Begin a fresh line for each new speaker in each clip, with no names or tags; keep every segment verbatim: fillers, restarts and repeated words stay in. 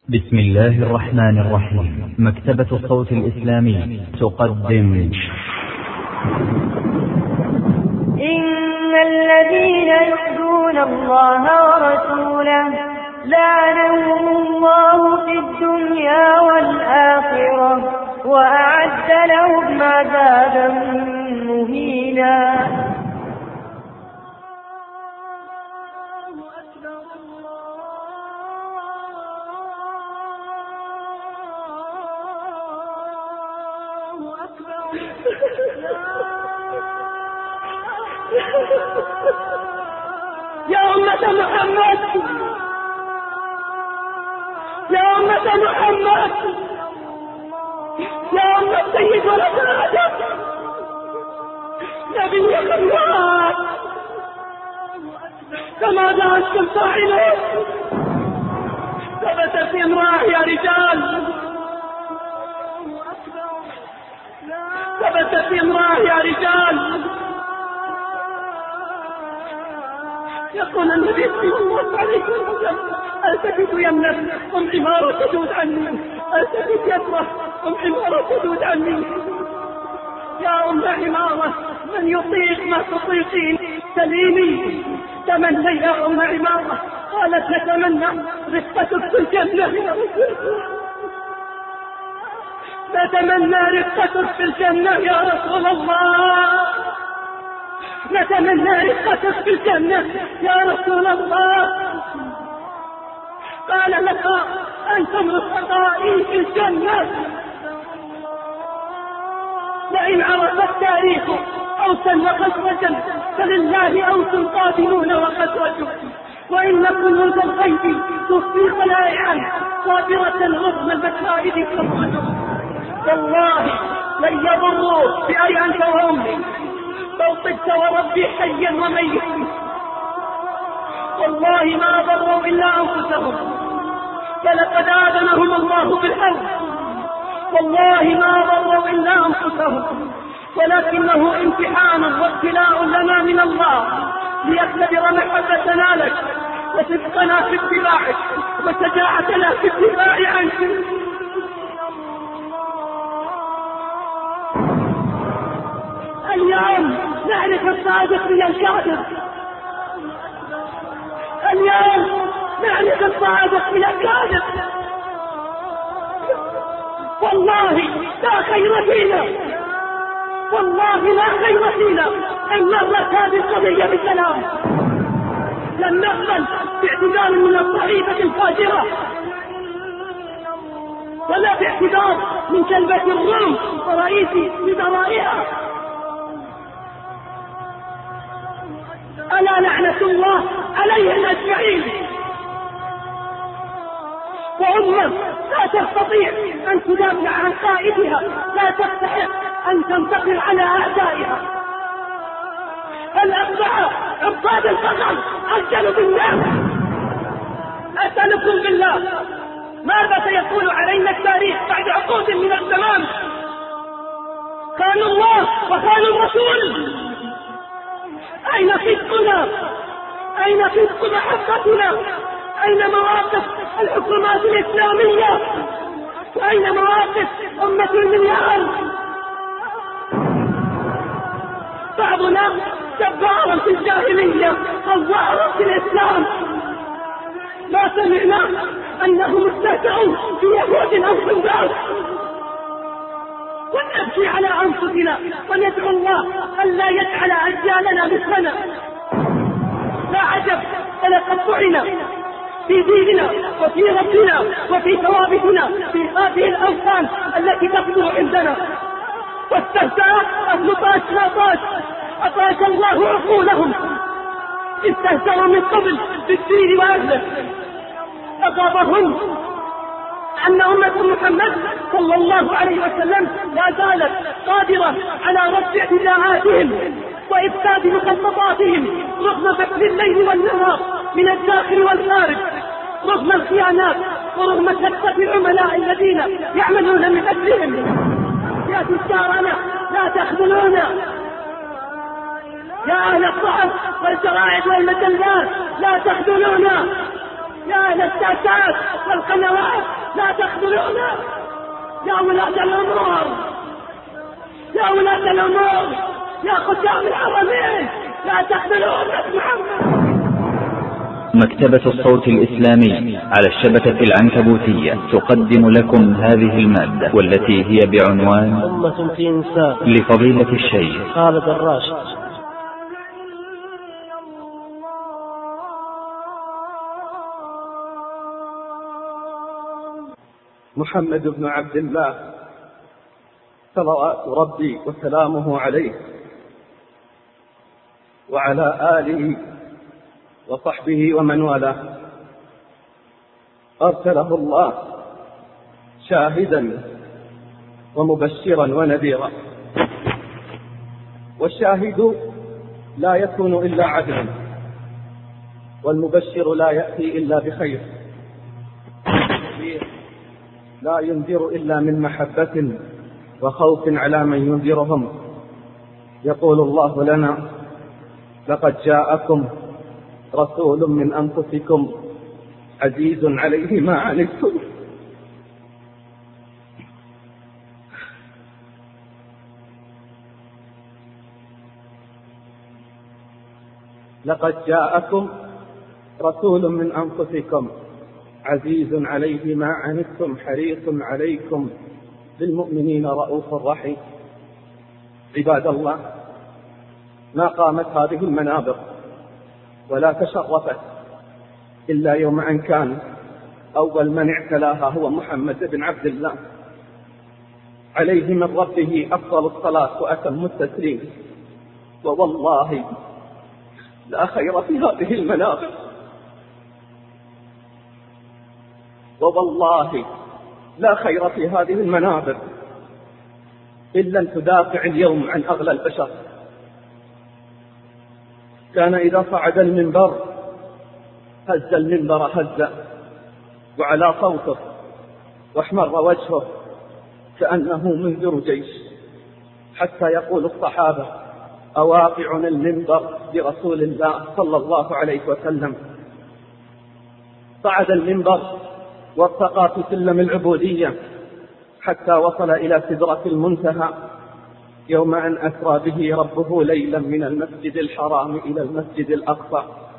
بسم الله الرحمن الرحيم. مكتبة الصوت الإسلامي تقدم
إن الذين يؤذون الله ورسوله لعنهم الله في الدنيا والآخرة وأعد لهم عذابا مهينا.
يا أمة محمد يا أمة محمد يا أمة سيد ولد آدم نبي الله فماذا أنتم فاعلون؟ ثبت في امرأة يا رجال، ثبت في امرأة يا رجال. يقول النبي صلى الله عليه وسلم: التفت يمنك ام عمارة تدود عني، التفت يسرك ام عمارة تدود عني. يا ام عمارة، من يطيق ما تطيقين سليمي. تمنى يا ام عمارة. قالت: نتمنى رفقتك في الجنة. نتمنى رفقتك في الجنة يا رسول الله. نتمنى رفقتك في الجنة يا رسول الله. قال: لك أنتم رفقائي في الجنة. لئن عرف التاريخ أوسا وخزرجا فلله أوس قادمون وخزرج، وإن كل ذا الغيب تخفي خلائعا صابرة رغم المشاهد تخرج. والله لن يضروك بأي أنت وأمي، بل طبت وربي حيا وميتا. والله ما ضروا إلا أنفسهم، فلقد آذنهم الله بالحوض. والله ما ضروا إلا أنفسهم، ولكنه امتحان وابتلاء لنا من الله ليختبر محبتنا لك وصدقنا في اتباعك وشجاعتنا في اتباع عنك. اليوم نعرف الصادق من الكاذب. اليوم نعرف الصادق من الكاذب. والله لا خير فينا، والله لا خير فينا إن مرت هذه القضية بسلام. لم نقبل باعتذار من الصحيفة الفاجرة، ولا باعتذار من كلبة الروم ورئيس وزرائها. ألا لعنة الله عليهم أجمعين. وأمة لا تستطيع أن تدافع عن قائدها، لا تستحق أن تنتصر على أعدائها. الأربعة عباد الفقر أجلوا بالله. أسألكم بالله، ماذا سيقول علينا التاريخ بعد عقود من الزمان؟ خانوا الله وخانوا الرسول. أين صدقنا؟ أين صدق محبتنا؟ أين مواقف الحكومات الإسلامية؟ أين مواقف أمة المليار؟ بعضنا جبار في الجاهلية، خوار في الإسلام. ما سمعنا أنهم استهزأوا بيهود أو خنزير. ونبكي على أنفسنا وندعو الله ألا يجعل أجيالنا مثلنا. لا عجب، فلقد طعنا في ديننا وفي ربنا وفي ثوابتنا في هذه الأوثان التي تقدر عندنا. واستهزأ أهل طاش لا طاش، أطاش الله عقولهم. استهزأوا من قبل بالدين وأهله. أصابهم أن أمة محمد صلى الله عليه وسلم لا زالت قادرة على رفع اعتداءاتهم وإفساد مخططاتهم رغم بث الليل والنهار من الداخل والخارج، رغم الخيانات ورغم كثرة العملاء الذين يعملون من أجلهم. يا تجارنا لا تخذلونا، يا أهل الصحف والجرائد والمجلات لا تخذلونا، يا أهل الشاشات والقنوات لا تخذلونا يا ولاة الأمور، يا ولاة الأمور، يا ختام الحرمين، لا تخذلونا محمد.
مكتبة الصوت الإسلامي على الشبكة العنكبوتية تقدم لكم هذه المادة والتي هي بعنوان
أمة في إنسان
لفضيلة الشيخ
خالد الراشد.
محمد بن عبد الله صلوات ربي وسلامه عليه وعلى آله وصحبه ومن والاه، أرسله الله شاهدا ومبشرا ونذيرا، والشاهد لا يكون إلا عدلا، والمبشر لا يأتي إلا بخير، لا ينذر إلا من محبة وخوف على من ينذرهم. يقول الله لنا: لقد جاءكم رسول من أنفسكم عزيز عليه ما عنتم لقد جاءكم رسول من أنفسكم عزيز عليه ما عنتم حريص عليكم بالمؤمنين رؤوف رحيم. عباد الله، ما قامت هذه المنابر ولا تشرفت إلا يوم أن كان أول من اعتلاها هو محمد بن عبد الله عليه من ربه أفضل الصلاة وأتم التسليم. ووالله لا خير في هذه المنابر، ووالله لا خير في هذه المنابر إلا أن تدافع اليوم عن أغلى البشر. كان إذا صعد المنبر هز المنبر هزا وعلى صوته واحمر وجهه كأنه منذر جيش، حتى يقول الصحابة: أواقع المنبر برسول الله صلى الله عليه وسلم. صعد المنبر وارتقى في سلم العبودية حتى وصل إلى سدرة المنتهى يوم أن أسرى به ربه ليلا من المسجد الحرام إلى المسجد الأقصى.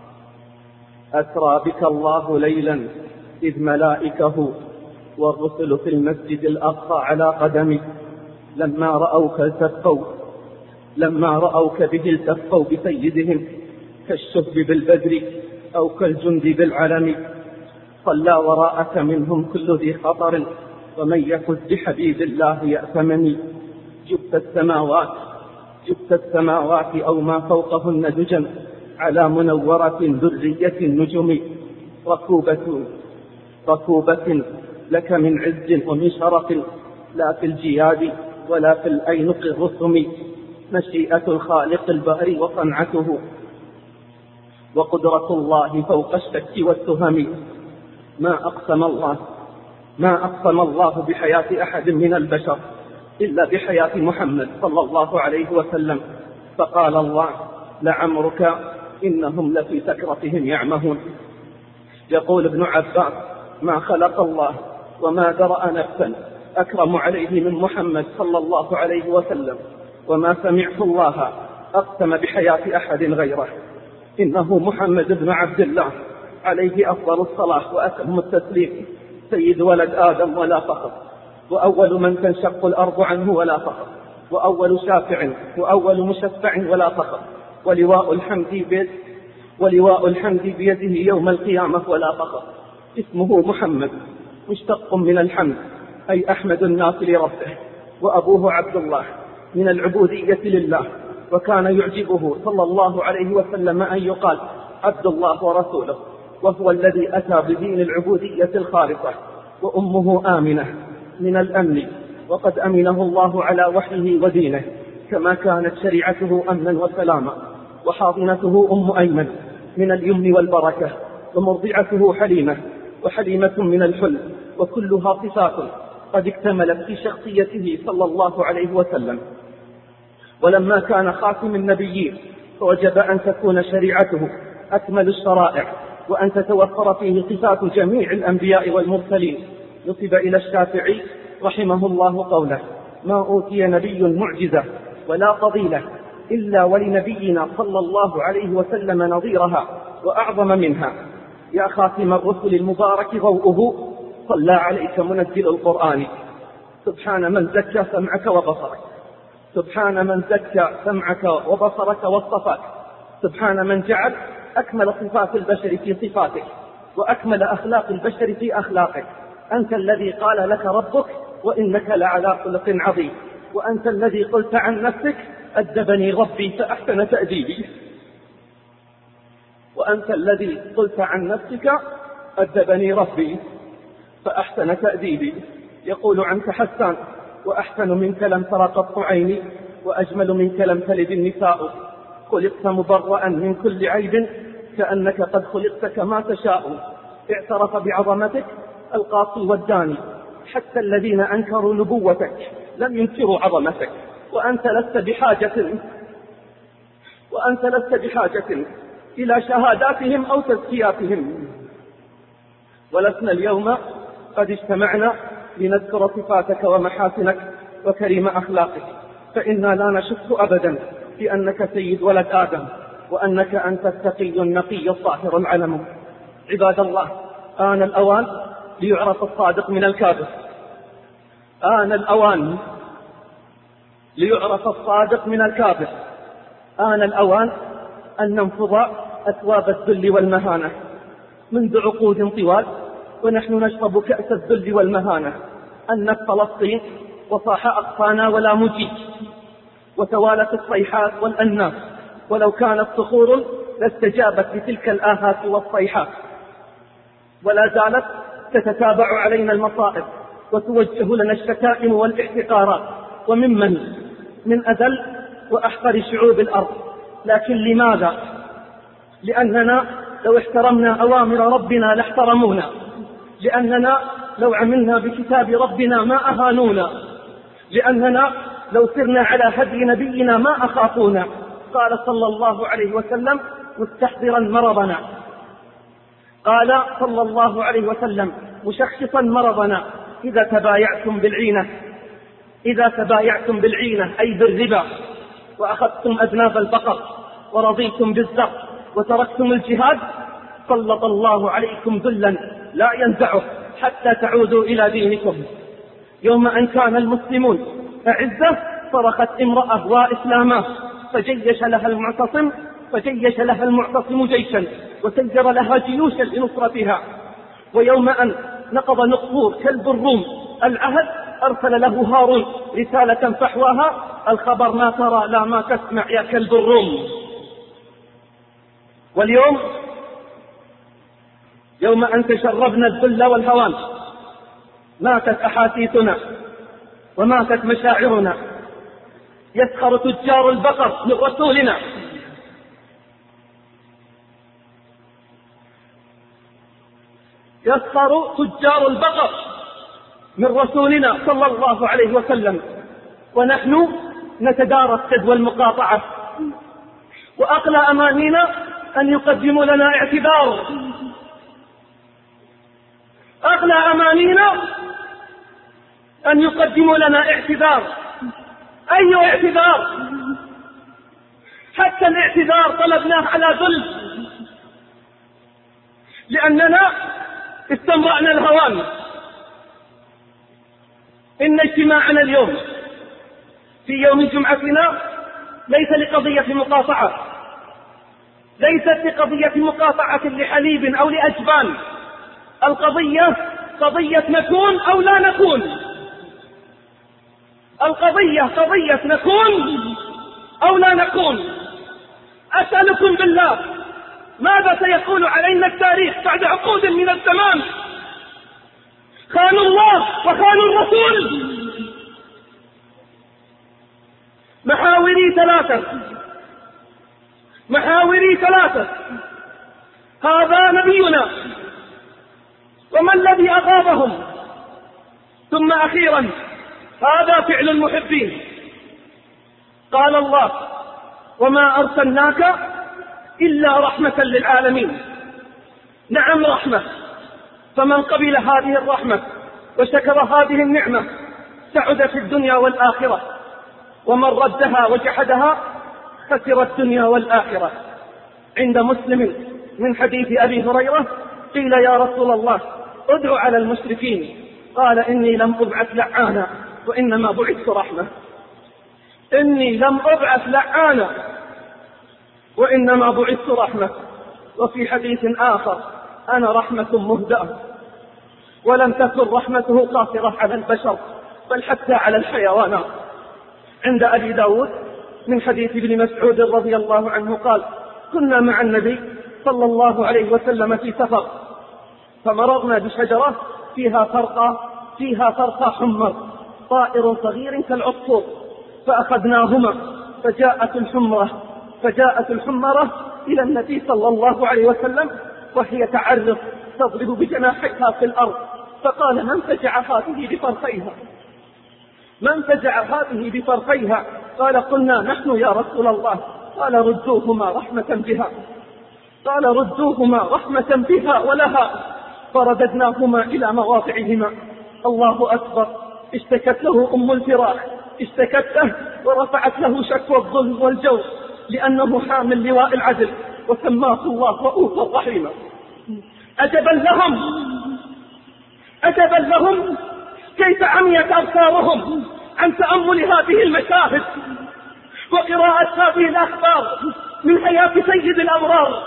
أسرى بك الله ليلا إذ ملائكه والرسل في المسجد الأقصى على قدمك، لما رأوك التفوا لما رأوك به التفوا بسيدهم كالشهب بالبدر أو كالجند بالعلم. صلى وراءك منهم كل ذي خطر، ومن يفز بحبيب الله يأثمني. جبت السماوات جبت السماوات أو ما فوقهن دجا على منورة ذرية النجم. ركوبة ركوبة لك من عز ومن شرف، لا في الجياد ولا في الأينق الرسم. مشيئة الخالق الباري وصنعته، وقدرة الله فوق الشك والتهم. ما أقسم الله ما أقسم الله بحياة أحد من البشر إلا بحياة محمد صلى الله عليه وسلم. فقال الله: لعمرك إنهم لفي سكرتهم يعمهون. يقول ابن عباس: ما خلق الله وما درأ نفسا أكرم عليه من محمد صلى الله عليه وسلم، وما سمعت الله أقسم بحياة أحد غيره. إنه محمد بن عبد الله عليه أفضل الصلاة وأتم التسليم، سيد ولد آدم ولا فخر، وأول من تنشق الأرض عنه ولا فخر، وأول شافع وأول مشفع ولا فخر، ولواء الحمد بيده ولواء الحمد بيده يوم القيامة ولا فخر. اسمه محمد مشتق من الحمد، أي أحمد الناس لربه، وأبوه عبد الله من العبودية لله. وكان يعجبه صلى الله عليه وسلم أن يقال عبد الله ورسوله، وهو الذي أتى بدين العبودية الخالصة. وأمه آمنة من الأمن، وقد أمنه الله على وحيه ودينه، كما كانت شريعته أمنا وسلاما. وحاضنته أم أيمن من اليمن والبركة، ومرضعته حليمة، وحليمة من الحلم، وكلها صفات قد اكتملت في شخصيته صلى الله عليه وسلم. ولما كان خاتم النبيين فوجب أن تكون شريعته أكمل الشرائع، وأن تتوفر فيه صفات جميع الأنبياء والمرسلين، نسب إلى الشافعي رحمه الله قوله: ما أوتي نبي معجزة ولا فضيلة إلا ولنبينا صلى الله عليه وسلم نظيرها وأعظم منها. يا خاتم الرسل المبارك ضوءه صلى عليك منزل القرآن. سبحان من زكى سمعك وبصرك، سبحان من زكى سمعك وبصرك واصطفاك، سبحان من جعل أكمل صفات البشر في صفاتك وأكمل أخلاق البشر في أخلاقك. أنت الذي قال لك ربك: وإنك لعلى خلق عظيم. وأنت الذي قلت عن نفسك: أدبني ربي فأحسن تأديبي. وأنت الذي قلت عن نفسك: أدبني ربي فأحسن تأديبي. يقول عنك حسان: وأحسن منك لم تر قط عيني، وأجمل منك لم تلد النساء. خلقت مبرأ من كل عيب، كأنك قد خلقت كما تشاء. اعترف بعظمتك القاصي والداني، حتى الذين أنكروا نبوتك لم ينكروا عظمتك. وأنت لست بحاجة وأنت لست بحاجة إلى شهاداتهم أو تزكياتهم. ولسنا اليوم قد اجتمعنا لنذكر صفاتك ومحاسنك وكريم أخلاقك، فإنا لا نشك أبدا بأنك سيد ولد آدم، وأنك أنت التقي النقي الطاهر العلم. عباد الله، آن الأوان ليعرف الصادق من الكاذب. آن الأوان ليعرف الصادق من الكاذب. آن الأوان أن ننفض أثواب الذل والمهانة. منذ عقود طوال ونحن نشرب كأس الذل والمهانة. أنت فلسطين وصاح أقصانا ولا مجيب، وتوالت الصيحات والأناس، ولو كانت صخور لاستجابت لتلك الآهات والصيحات. ولا زالت تتتابع علينا المصائب وتوجه لنا الشتائم والاحتقارات، وممن من أذل وأحقر شعوب الأرض. لكن لماذا؟ لأننا لو احترمنا أوامر ربنا لاحترمونا، لأننا لو عملنا بكتاب ربنا ما أهانونا، لأننا لو سرنا على هدي نبينا ما أخافونا. قال صلى الله عليه وسلم مستحضرا مرضنا، قال صلى الله عليه وسلم مشخصا مرضنا: إذا تبايعتم بالعينة إذا تبايعتم بالعينة أي بالربا، وأخذتم أذناب البقر، ورضيتم بالزر، وتركتم الجهاد، سلط الله عليكم ذلا لا ينزعه حتى تعودوا إلى دينكم. يوم أن كان المسلمون أعزة صرخت امرأة وإسلاما، فجيش لها المعتصم فجيش لها المعتصم جيشا، وسير لها جيوشا لنصرتها. ويوم أن نقض نقصور كلب الروم العهد، أرسل له هارون رسالة فحواها: الخبر ما ترى لا ما تسمع يا كلب الروم. واليوم يوم أن تشربنا الذل والهوان، ماتت أحاسيسنا وماتت مشاعرنا. يسخر تجار البقر من رسولنا، يسخر تجار البقر من رسولنا صلى الله عليه وسلم، ونحن نتدارى السد والمقاطعة. وأقلى أمانينا أن يقدموا لنا اعتذار، أغلى أمانينا أن يقدموا لنا اعتذار. أي اعتذار؟ حتى الاعتذار طلبناه على ذل، لأننا استمرأنا الهوان. إن اجتماعنا اليوم في يوم جمعتنا ليس لقضية مقاطعة، ليست لقضية مقاطعة لحليب أو لأجبان. القضية قضية نكون أو لا نكون، القضية قضية نكون أو لا نكون. أسألكم بالله، ماذا سيقول علينا التاريخ بعد عقود من الزمان؟ خانوا الله وخانوا الرسول. محاوري ثلاثة محاوري ثلاثة هذا نبينا، وما الذي أغابهم؟ ثم أخيرا هذا فعل المحبين. قال الله: وما أرسلناك إلا رحمة للعالمين. نعم رحمة، فمن قبل هذه الرحمة وشكر هذه النعمة سعد في الدنيا والآخرة، ومن ردها وجحدها خسر الدنيا والآخرة. عند مسلم من حديث أبي هريرة قيل يا رسول الله ادعو على المشركين، قال إني لم أبعث لعانا وإنما بعثت رحمة. إني لم أبعث لعانا وإنما بعثت رحمة. وفي حديث آخر أنا رحمة مهدأة. ولم تكن رحمته قاصرة على البشر بل حتى على الحيوانات. عند أبي داود من حديث ابن مسعود رضي الله عنه قال كنا مع النبي صلى الله عليه وسلم في سفر، فمررنا بشجرة فيها فرقة فيها فرقة حمر طائر صغير كالعصفور، فأخذناهما فجاءت الحمرة فجاءت الحمرة إلى النبي صلى الله عليه وسلم وهي تعرف تضرب بجناحيها في الأرض، فقال من فجع هذه بفرقيها من فجع هذه بفرقيها قال قلنا نحن يا رسول الله. قال ردوهما رحمة بها قال ردوهما رحمة بها ولها، فرددناهما إلى مواضعهما. الله أكبر. اشتكت له أم الفراخ اشتكت له ورفعت له شكوى الظلم والجور لأنه حامل لواء العدل، وسماه الله رؤوفا رحيما. أجبا لهم أجبا لهم كيف عميت أبصارهم عن تأمل هذه المشاهد وقراءة هذه الأخبار من حياة سيد الأبرار.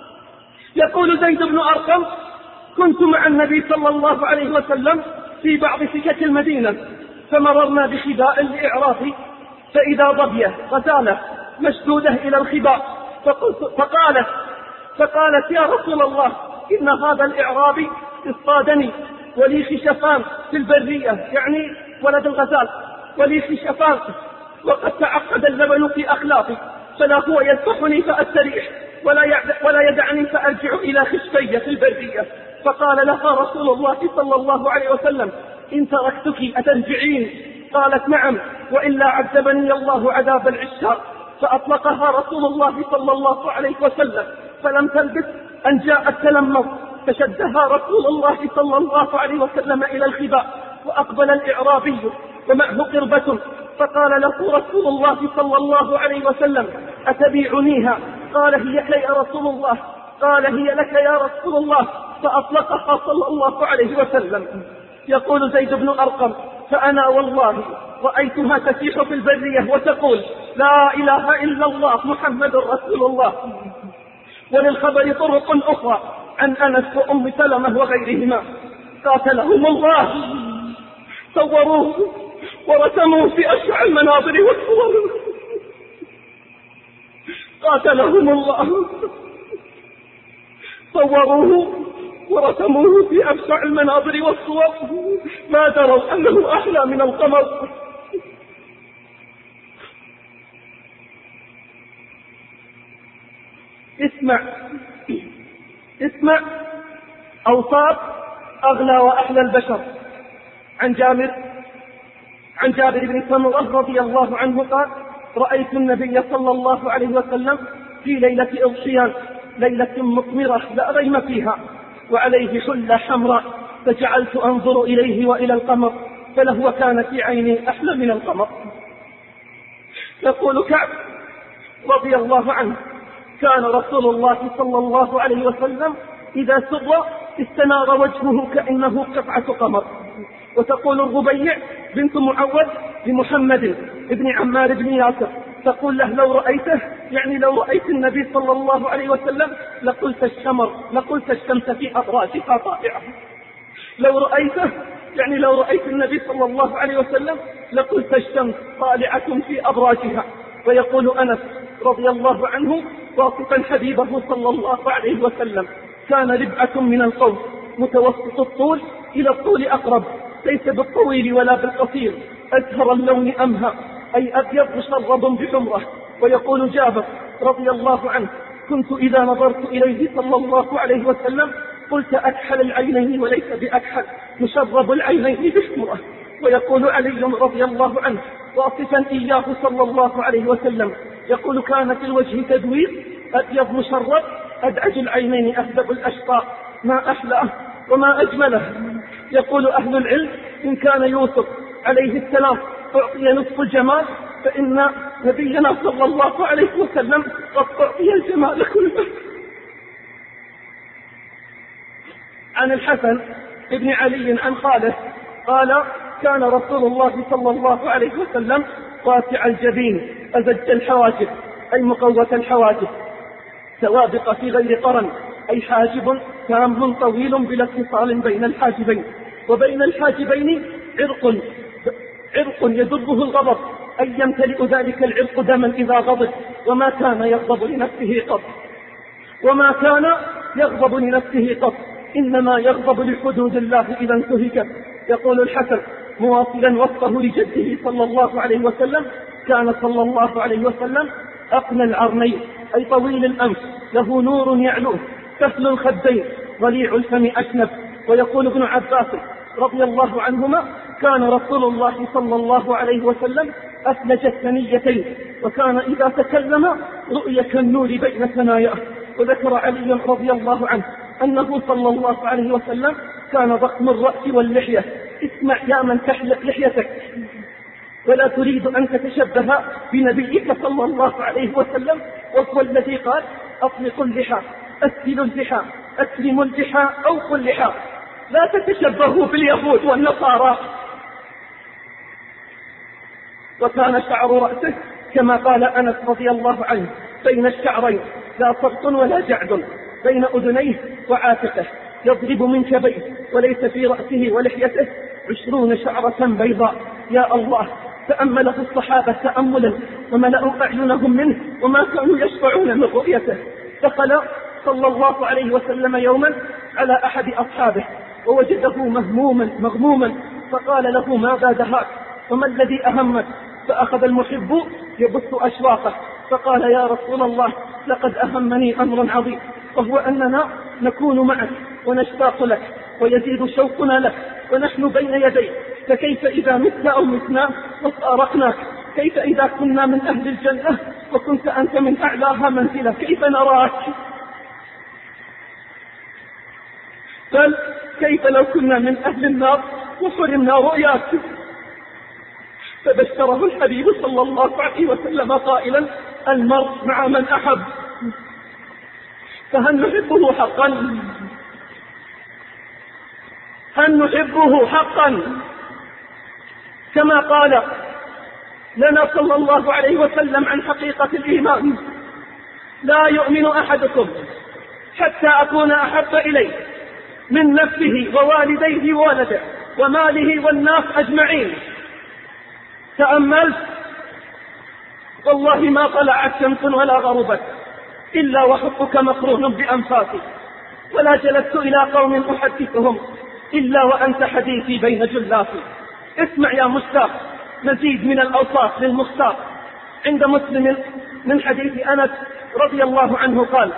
يقول زيد بن أرقم كنت مع النبي صلى الله عليه وسلم في بعض سكك المدينة، فمررنا بخباء لإعرافي فإذا ضبية غزالة مشدودة إلى الخباء، فقالت فقالت يا رسول الله إن هذا الإعرابي اصطادني ولي خشفان في البرية، يعني ولد الغزال ولي خشفان، وقد تعقد اللبن في أخلاقي، فلا هو يذبحني فأستريح ولا ولا يدعني فأرجع إلى خشفي في البرية. فقال لها رسول الله صلى الله عليه وسلم إن تركتك أترجعين؟ قالت نعم، وإلا عذبني الله عذاب العشاق. فأطلقها رسول الله صلى الله عليه وسلم، فلم تلبث أن جاءت تلمض، فشدها رسول الله صلى الله عليه وسلم إلى الخباء، وأقبل الإعرابي ومعه قربة، فقال له رسول الله صلى الله عليه وسلم أتبيعنيها؟ قال هي لك يا رسول الله قال هي لك يا رسول الله، فأطلقها صلى الله عليه وسلم. يقول زيد بن أرقم فأنا والله رأيتها تسيح في البرية وتقول لا إله إلا الله محمد رسول الله. وللخبر طرق أخرى عن أنس وأم سلمة وغيرهما قاتلهم الله، صوروه ورسموه في أشع المناظر والصور. قاتلهم الله، صوروه ورسموه في أبشع المناظر والصور، ما دروا أنه أحلى من القمر. اسمع اسمع أوصاف أغلى وأحلى البشر. عن جابر عن جابر بن سمرة رضي الله عنه قال رأيت النبي صلى الله عليه وسلم في ليلة إضحيان، ليلة مطمرة لا ريم فيها، وعليه حلة حمراء، فجعلت أنظر إليه وإلى القمر، فلهو كان في عيني أحلى من القمر. يقول كعب رضي الله عنه كان رسول الله صلى الله عليه وسلم إذا سر استنار وجهه كأنه قطعة قمر. وتقول الربيع بنت معوذ لمحمد ابن عمار بن ياسر تقول له لو رأيته، يعني لو رأيت النبي صلى الله عليه وسلم لقلت الشمر لقلت الشمس في أبراجها طائعة. لو رأيته يعني لو رأيت النبي صلى الله عليه وسلم لقلت الشمس طالعة في أبراجها. ويقول أنس رضي الله عنه واصفا حبيبه صلى الله عليه وسلم كان ربعة من القوم متوسط الطول إلى الطول أقرب، ليس بالطويل ولا بالقصير، أزهر اللون أمهى، أي أبيض مشرب بحمرة. ويقول جابر رضي الله عنه كنت إذا نظرت إليه صلى الله عليه وسلم قلت أكحل العينين وليس بأكحل، مشرب العينين بحمرة. ويقول علي رضي الله عنه واصفا إياه صلى الله عليه وسلم يقول كان في الوجه تدوير، أبيض مشرب، أدعج العينين، أهدب الأشقاء، ما أحلاه وما أجمله. يقول أهل العلم إن كان يوسف عليه السلام أعطي نصف الجمال فإن نبينا صلى الله عليه وسلم قد أعطي الجمال كله. عن الحسن ابن علي عن خاله قال كان رسول الله صلى الله عليه وسلم واسع الجبين أزج الحواجب أي مقوة الحواجب سوابق في غير قرن أي حاجب تام طويل بلا اتصال بين الحاجبين وبين الحاجبين عرق عرق يدبه الغضب أي يمتلئ ذلك العرق دما إذا غضب وما كان يغضب لنفسه قط وما كان يغضب لنفسه قط إنما يغضب لحدود الله إذا انتهكت. يقول الحسن مواصلا وصفه لجده صلى الله عليه وسلم كان صلى الله عليه وسلم أقنى العرنين أي طويل الأنف له نور يعلوه سهل الخدين ضليع الفم أشنب. ويقول ابن عباس رضي الله عنهما كان رسول الله صلى الله عليه وسلم أفلج الثنيتين وكان إذا تكلم رؤية كالنور بين ثناياه. وذكر علي رضي الله عنه أنه صلى الله عليه وسلم كان ضخم الرأس واللحية. اسمع يا من تحلق لحيتك ولا تريد أن تتشبه بنبيك صلى الله عليه وسلم وهو الذي قال أطلقوا اللحى أسلوا اللحى أسلموا اللحى أوقوا اللحى لا تتشبهوا باليهود والنصارى. وكان شعر رأسه كما قال أنس رضي الله عنه بين الشعرين لا صبط ولا جعد بين أذنيه وعاتقه يضرب من كبيه وليس في رأسه ولحيته عشرون شعرة بيضاء. يا الله تأمله الصحابة تأملا وملأوا أعينهم منه وما كانوا يشفعون من رؤيته. دخل صلى الله عليه وسلم يوما على أحد أصحابه ووجده مهموما مغموما فقال له ماذا دهاك وما الذي أهمك؟ فأخذ المحب يبث أشواقه فقال يا رسول الله لقد أهمني أمر عظيم وهو أننا نكون معك ونشتاق لك ويزيد شوقنا لك ونحن بين يديك فكيف إذا متنا أو متنا وفارقناك؟ كيف إذا كنا من أهل الجنة وكنت أنت من أعلاها منزلة كيف نراك؟ بل كيف لو كنا من أهل النار وحرمنا رؤياك؟ فبشره الحبيب صلى الله عليه وسلم قائلا المرء مع من أحب. فهل نحبه حقا؟ هل نحبه حقا كما قال لنا صلى الله عليه وسلم عن حقيقة الإيمان لا يؤمن أحدكم حتى أكون أحب إليه من نفسه ووالديه وولده وماله والناس أجمعين. تأملت والله ما طلعت شمس ولا غربت إلا وحبك مقرون بأنفاسي ولا جلست إلى قوم أحدثهم إلا وأنت حديثي بين جلاسي. اسمع يا مشتاق مزيد من الأوصاف للمختار عند مسلم من حديث أنس رضي الله عنه قال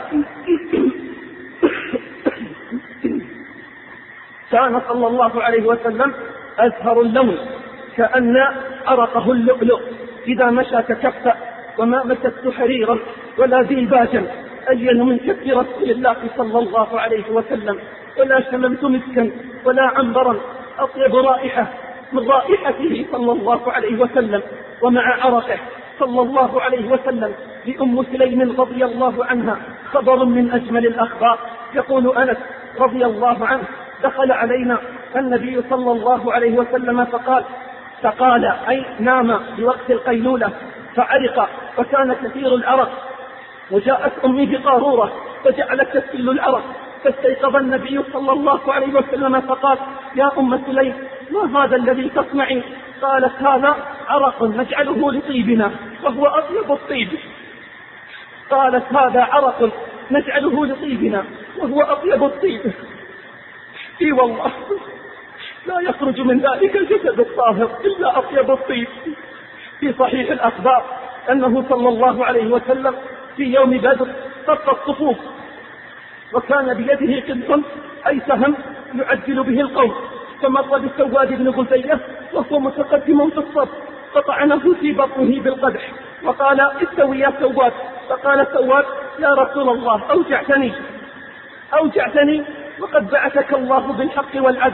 كان صلى الله عليه وسلم أزهر اللون كأن عرقه اللؤلؤ إذا مشى تكفأ وما مسكت حريرا ولا ديباجا ألين من كف رسول الله صلى الله عليه وسلم ولا شممت مسكا ولا عنبرا أطيب رائحة من رائحته صلى الله عليه وسلم. ومع عرقه صلى الله عليه وسلم لأم سليم رضي الله عنها خبر من أجمل الأخبار. يقول أنس رضي الله عنه دخل علينا النبي صلى الله عليه وسلم فقال فقال أي نام بوقت القيلولة فعرق وكان كثير العرق وجاءت أمي بقارورة فجعلت تسل العرق فاستيقظ النبي صلى الله عليه وسلم فقال يا أم سليم ما هذا الذي تصنعين؟ قالت هذا عرق نجعله لطيبنا وهو أطيب الطيب. قالت هذا عرق نجعله لطيبنا وهو أطيب الطيب. اي والله لا يخرج من ذلك الجسد الطاهر إلا أطيب الطيب. في صحيح الأخبار أنه صلى الله عليه وسلم في يوم بدر صف الصفوف وكان بيده قنص أي سهم يعجل به القوم فمر بسواد بن غزية وهو متقدم في الصف فطعنه في بطنه بالقدح وقال استوي يا سواد. فقال سواد يا رسول الله أوجعتني أوجعتني وقد بعثك الله بالحق والعدل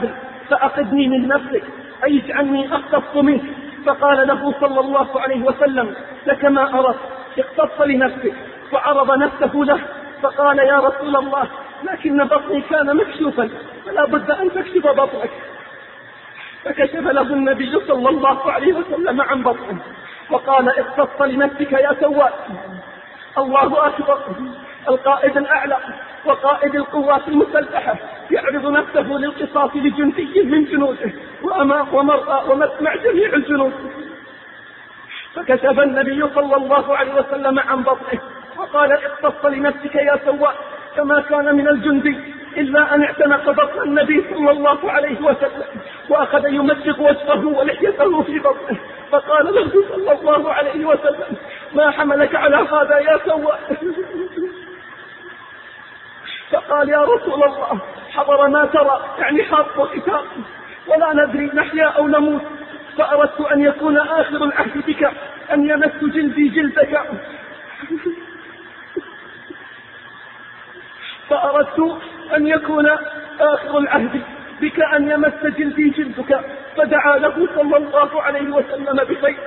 فأخذني من نفسك أي اجعلني أختص منك. فقال له صلى الله عليه وسلم لك ما أردت، اختص لنفسك، وعرض نفسه له. فقال يا رسول الله لكن بطني كان مكشوفا فلا بد أن تكشف بطنك. فكشف له النبي صلى الله عليه وسلم عن بطنه وقال اختص لنفسك يا سواد. الله أكبر. القائد الأعلى وقائد القوات المسلحة يعرض نفسه للقصاص لجندي من جنوده ومرأى ومسمع جميع الجنود. فكشف النبي صلى الله عليه وسلم عن بطنه وقال اختص لنفسك يا سواء. كما كان من الجندي إلا أن اعتنق بطن النبي صلى الله عليه وسلم وأخذ يمزق وجهه ولحيته في بطنه. فقال له صلى الله عليه وسلم ما حملك على هذا يا سواء؟ فقال يا رسول الله حضر ما ترى، يعني حرب وقتال ولا ندري نحيا أو نموت، فأردت أن يكون آخر العهد بك أن يمس جلدي جلدك فأردت أن يكون آخر العهد بك أن يمس جلدي جلدك. فدعا له صلى الله عليه وسلم بخير.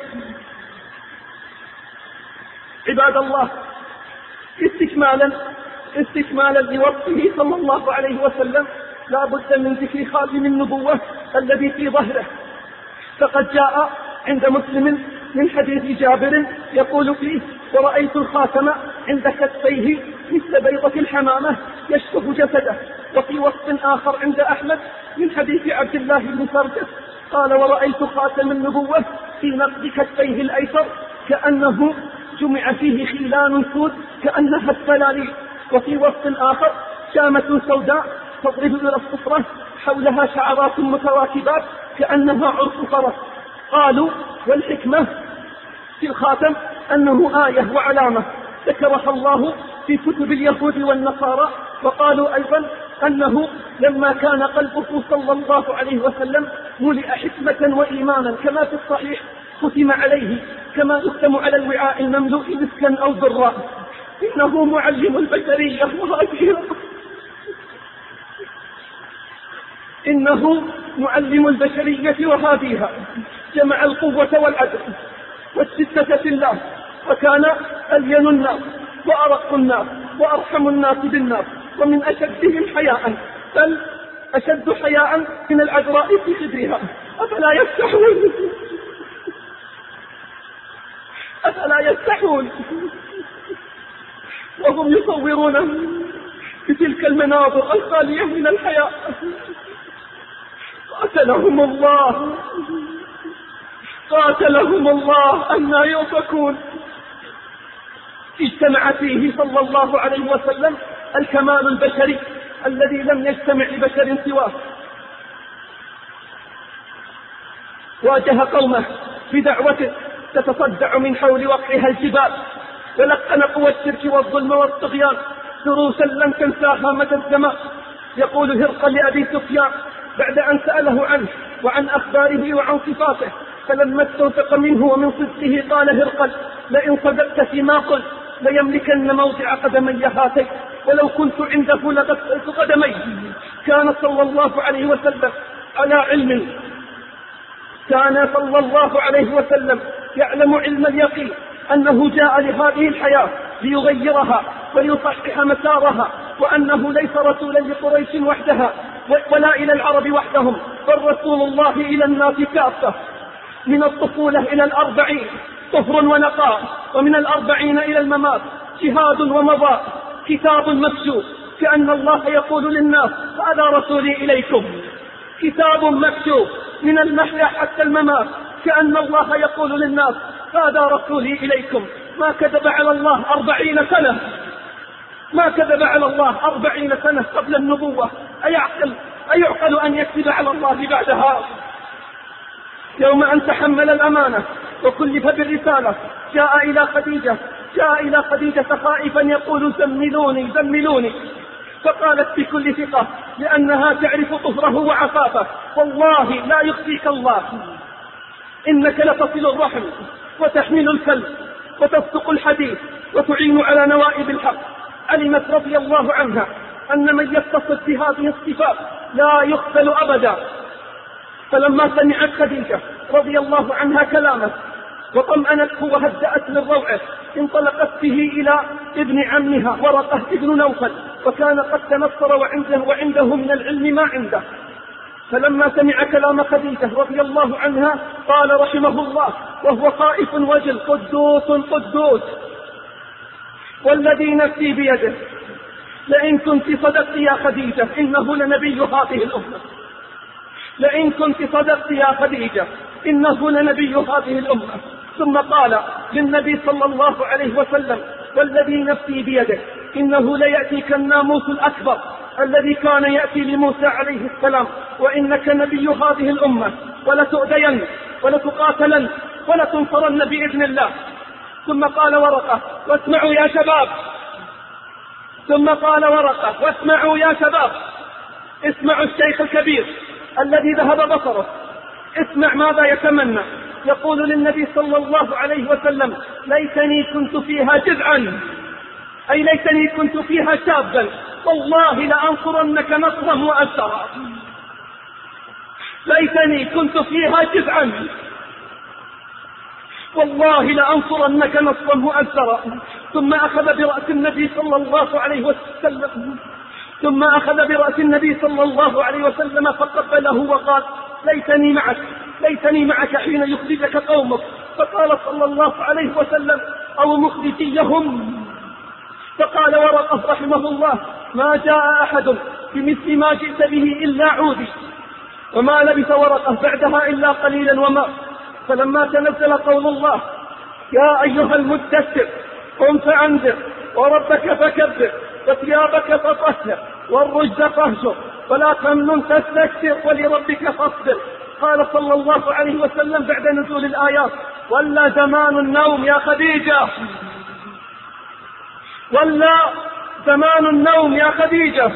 عباد الله، استكمالا استكمالا لوصفه صلى الله عليه وسلم لا بد من ذكر خاتم النبوة الذي في ظهره. فقد جاء عند مسلم من حديث جابر يقول فيه ورأيت الخاتم عند كتفيه مثل بيضة الحمامة يشبه جسده. وفي وصف آخر عند أحمد من حديث عبد الله بن سرجس قال ورأيت خاتم النبوة في نقد كتفيه الأيسر كأنه جمع فيه خيلان سود كأنها السلاليل. وفي وصف آخر شامة سوداء تضرب إلى الصفرة حولها شعرات متواكبات كأنها عرق فرس. قالوا والحكمة في الخاتم أنه آية وعلامة ذكرها الله في كتب اليهود والنصارى. وقالوا أيضا أنه لما كان قلبه صلى الله عليه وسلم ملئ حكمة وإيمانا كما في الصحيح ختم عليه كما يختم على الوعاء المملوء مسكا أو ضرا. إنه معلم البشرية وهاديها إنه معلم البشرية وهاديها جمع القوة والعدل والستة في الله وكان ألين الناس وأرق الناس وأرحم الناس بالناس ومن أشدهم حياء بل أشد حياء من العذراء في خدرها. أفلا يستحون أفلا يستحون وهم يصورون بتلك المناظر الخالية من الحياة. قاتلهم الله قاتلهم الله أنى يؤفكون. اجتمع فيه صلى الله عليه وسلم الكمال البشري الذي لم يجتمع لبشر سواه. واجه قومه بدعوة تتصدع من حول وقعها الجبال ولقن قوى الشرك والظلم والطغيان دروسا لم تنساها مدى الزمان. يقول هرقل لأبي سفيان بعد أن سأله عنه وعن أخباره وعن صفاته فلما استوثق منه ومن صدقه قال هرقل لئن صدقت فيما قلت ليملكن موضع قدمي هاتين ولو كنت عنده لغسلت قدمي. كان صلى الله عليه وسلم على علم كان صلى الله عليه وسلم يعلم علم اليقين أنه جاء لهذه الحياة ليغيرها وليصحح مسارها وأنه ليس رسولا لقريش وحدها ولا إلى العرب وحدهم بل رسول الله إلى الناس كافة. من الطفولة إلى الأربعين طهر ونقاء ومن الأربعين إلى الممات جهاد ومضاء كتاب مكشوف كأن الله يقول للناس هذا رسولي إليكم. كتاب مكشوف من المحيا حتى الممات كأن الله يقول للناس هذا رسولي إليكم. ما كذب على الله أربعين سنة ما كذب على الله أربعين سنة قبل النبوة. أيعقل أيعقل أن يكذب على الله بعدها؟ يوم أن تحمل الأمانة وكلف بالرسالة جاء إلى خديجة جاء إلى خديجة خائفا يقول زملوني زملوني فقالت بكل ثقة لأنها تعرف طهره وعفافه والله لا يخزيك الله إنك لتصل الرحم وتحمل الكلب وتصدق الحديث وتعين على نوائب الحق. علمت رضي الله عنها أن من يتصف بهذه الصفات لا يقتل أبدا فلما سمعت خديجة رضي الله عنها كلامه وطمأنته وهدأت من روعه انطلقت به إلى ابن عمها ورقة ابن نوفل، وكان قد تنصر وعنده, وعنده من العلم ما عنده. فلما سمع كلام خديجة رضي الله عنها قال رحمه الله وهو خائف وجل: قدوس قدوس والذي نفسي بيده، لئن كنت صدقت يا خديجة إنه لنبي هذه الأمة، لئن كنت صدقت يا خديجة إنه لنبي هذه الأمة. ثم قال للنبي صلى الله عليه وسلم: والذي نفسي بيده إنه ليأتيك الناموس الأكبر الذي كان يأتي لموسى عليه السلام، وإنك نبي هذه الأمة، ولتؤذين ولتقاتلن ولتنصرن بإذن الله. ثم قال ورقة: واسمعوا يا شباب، ثم قال ورقة: واسمعوا يا شباب، اسمعوا الشيخ الكبير الذي ذهب بصره، اسمع ماذا يتمنى. يقول للنبي صلى الله عليه وسلم: ليتني كنت فيها جذعا، أي ليتني كنت فيها شابا، والله لأنصرنك نصرا مؤثرا. ليتني كنت فيها جذعا، والله لأنصرنك نصرا مؤثرا. ثم أخذ برأس النبي صلى الله عليه وسلم ثم أخذ برأس النبي صلى الله عليه وسلم فقبله وقال: ليتني معك، ليتني معك حين يخرجك قومك. فقال صلى الله عليه وسلم: أو مخرجيهم. فقال ورقة رحمه الله: ما جاء أحد بمثل ما جئت به إلا عودي. وما لبث ورقة بعدها إلا قليلا وما. فلما تنزل قول الله: يا أيها المدثر قم فأنذر وربك فكبر وثيابك فطهر والرجز فاهجر ولا تمنن تستكثر ولربك فاصبر، قال صلى الله عليه وسلم بعد نزول الآيات: ولا زمان النوم يا خديجة، ولا زمان النوم يا خديجة.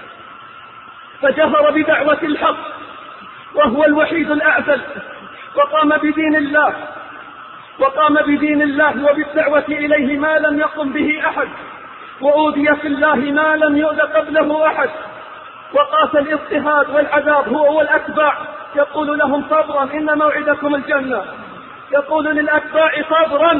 فجهر بدعوة الحق وهو الوحيد الأعزل، وقام بدين الله وقام بدين الله وبالدعوة إليه ما لم يقم به أحد، وأوذي في الله ما لم يؤذ قبله أحد، وقاس الاضطهاد والعذاب هو والأتباع، يقول لهم: صبرا إن موعدكم الجنة، يقول للأتباع: صبرا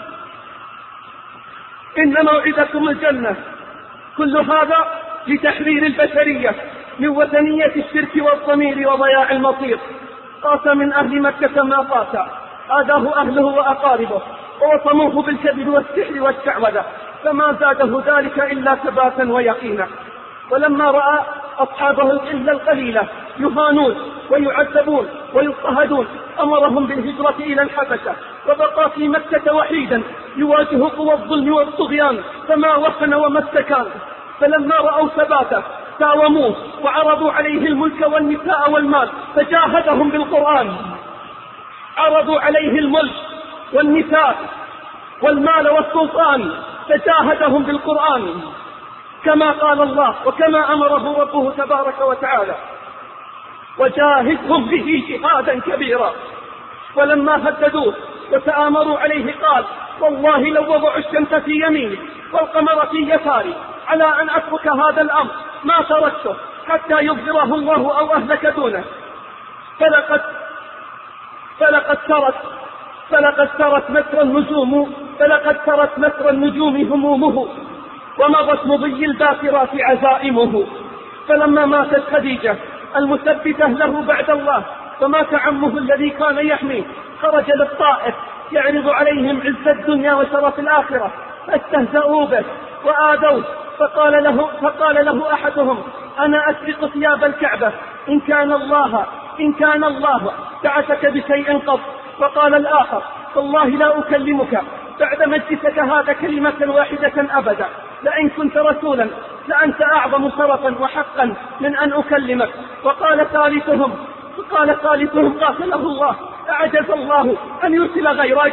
إن موعدكم الجنة. كل هذا لتحرير البشرية من وثنية الشرك والضمير وضياع المصير. قاس من أهل مكة ما قاس، آذاه أهله وأقاربه، ووصموه بالكذب والسحر والشعوذة، فما زاده ذلك إلا ثباتا ويقينا. ولما رأى أصحابه القلة القليلة يهانون ويعذبون ويضطهدون أمرهم بالهجرة إلى الحبشة، وبقى في مكة وحيدا يواجه قوى الظلم والطغيان، فما وهن وما استكان. فلما رأوا ثباته ساوموه وعرضوا عليه الملك والنساء والمال فجاهدهم بالقرآن. عرضوا عليه الملك والنساء والمال والسلطان فجاهدهم بالقرآن كما قال الله وكما أمره ربه تبارك وتعالى: وجاهدهم به جهادا كبيرا. ولما هددوه وتآمروا عليه قال: والله لو وضعوا الشمس في يميني والقمر في يساري على أن أترك هذا الأمر ما تركته حتى يظهره الله أو أهلك دونه. فلقد فلقد سرت فلقد سرت مسر النجوم فلقد سرت مسر النجوم همومه، ومضت مضي الباكرات عزائمه. فلما ماتت خديجة المثبتة له بعد الله فمات عمه الذي كان يحميه، خرج للطائف يعرض عليهم عز الدنيا وشرف الآخرة، فاستهزأوا به وآذوه. فقال له, فقال له أحدهم: أنا أسرق ثياب الكعبة إن كان الله إن كان الله بعثك بشيء قط. وقال الآخر: والله لا أكلمك بعد مجلسك هذا كلمة واحدة أبدا، لئن كنت رسولا لأنت أعظم شرفا وحقا من أن أكلمك. وقال ثالثهم وقال ثالثهم قاتله الله: أعجز الله أن يرسل غيرك.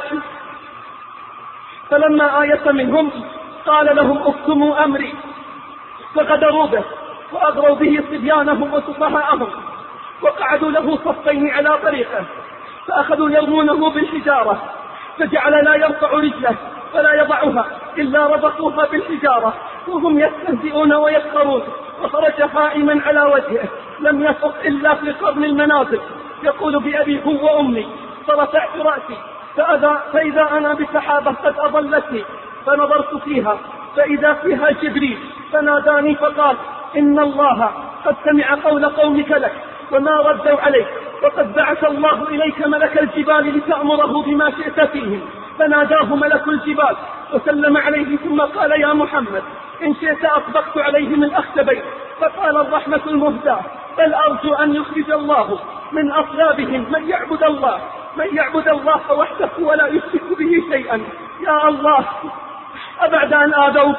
فلما آيس منهم قال لهم: اكتموا أمري. فغدروا به وأغروا به صبيانهم وسفهاءهم، وقعدوا له صفين على طريقه، فأخذوا يرمونه بالحجارة، فجعل لا يرفع رجله فلا يضعها إلا ربطوها بالحجارة وهم يستهزئون ويسخرون. وخرج هائما على وجهه لم يفق إلا في قرن المنازل، يقول بأبي هو وأمي فرفعت رأسي فأذا فإذا أنا بسحابة قد أضلتني فنظرت فيها فإذا فيها جبريل فناداني فقال إن الله قد سمع قول قومك لك وما ردوا عليك وقد بعث الله إليك ملك الجبال لتأمره بما شئت فيهم. فناداه ملك الجبال وسلم عليه ثم قال يا محمد إن شئت أطبقت عليهم الأخشبين. فقال الرحمة المهداة بل أرجو أن يخرج الله من أصلابهم من يعبد الله من يعبد الله وحده ولا يشرك به شيئا. يا الله أبعد أن آذوك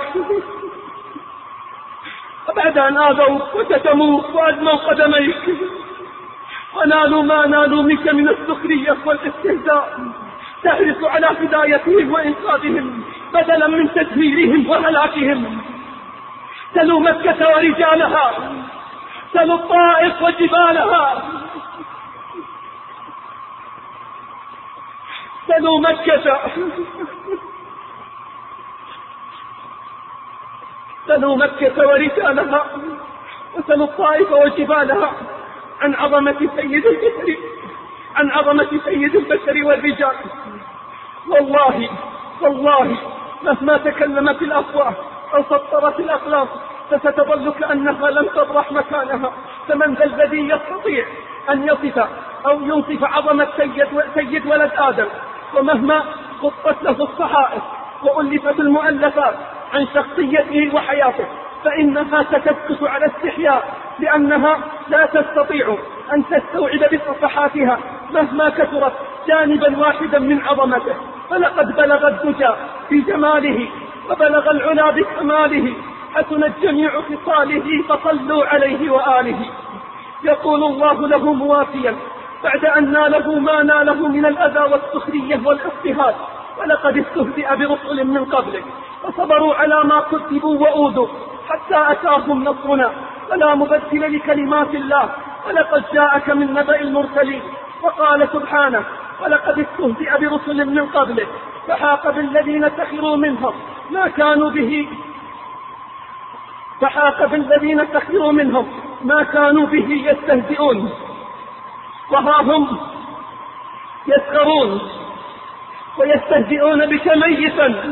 أبعد أن آذوك وشتموك وأدموا قدميك ونالوا ما نالوا منك من السخرية والاستهزاء تحرص على هدايتهم وإنقاذهم بدلا من تدميرهم وهلاكهم. سلوا مكة ورجالها سلوا الطائف وجبالها سلوا مكة سلوا مكة ورجالها وسلوا الطائف وجبالها عن عظمة سيد البشر عن عظمة سيد البشر والرجال. والله والله مهما تكلمت الأفواه أو سطرت الأقلام فستظل كأنها لم تبرح مكانها. فمن ذا الذي يستطيع أن يصف أو ينصف عظمة سيد, سيد ولد آدم؟ ومهما خطت له الصحائف وألفت المؤلفات عن شخصيته وحياته فإنها ستسكت على استحياء لأنها لا تستطيع أن تستوعب بصفحاتها مهما كثرت جانبا واحدا من عظمته. فلقد بلغ الدجى في جماله وبلغ العلا بكماله حسنت جميع خصاله فصلوا عليه وآله. يقول الله له موافيا بعد أن ناله ما ناله من الأذى والسخرية والاضطهاد ولقد استهزئ برسل من قبلك فصبروا على ما كذبوا وأوذوا حتى أتاهم نصرنا ولا مبدل لكلمات الله ولقد جاءك من نبأ المرسلين. وقال سبحانه ولقد استهزئ برسل من قبلك فحاق بالذين سخروا منهم ما كانوا به فحاق بالذين سخروا منهم ما كانوا به يستهزئون وها هم يسخرون ويستهزئون بك ميتا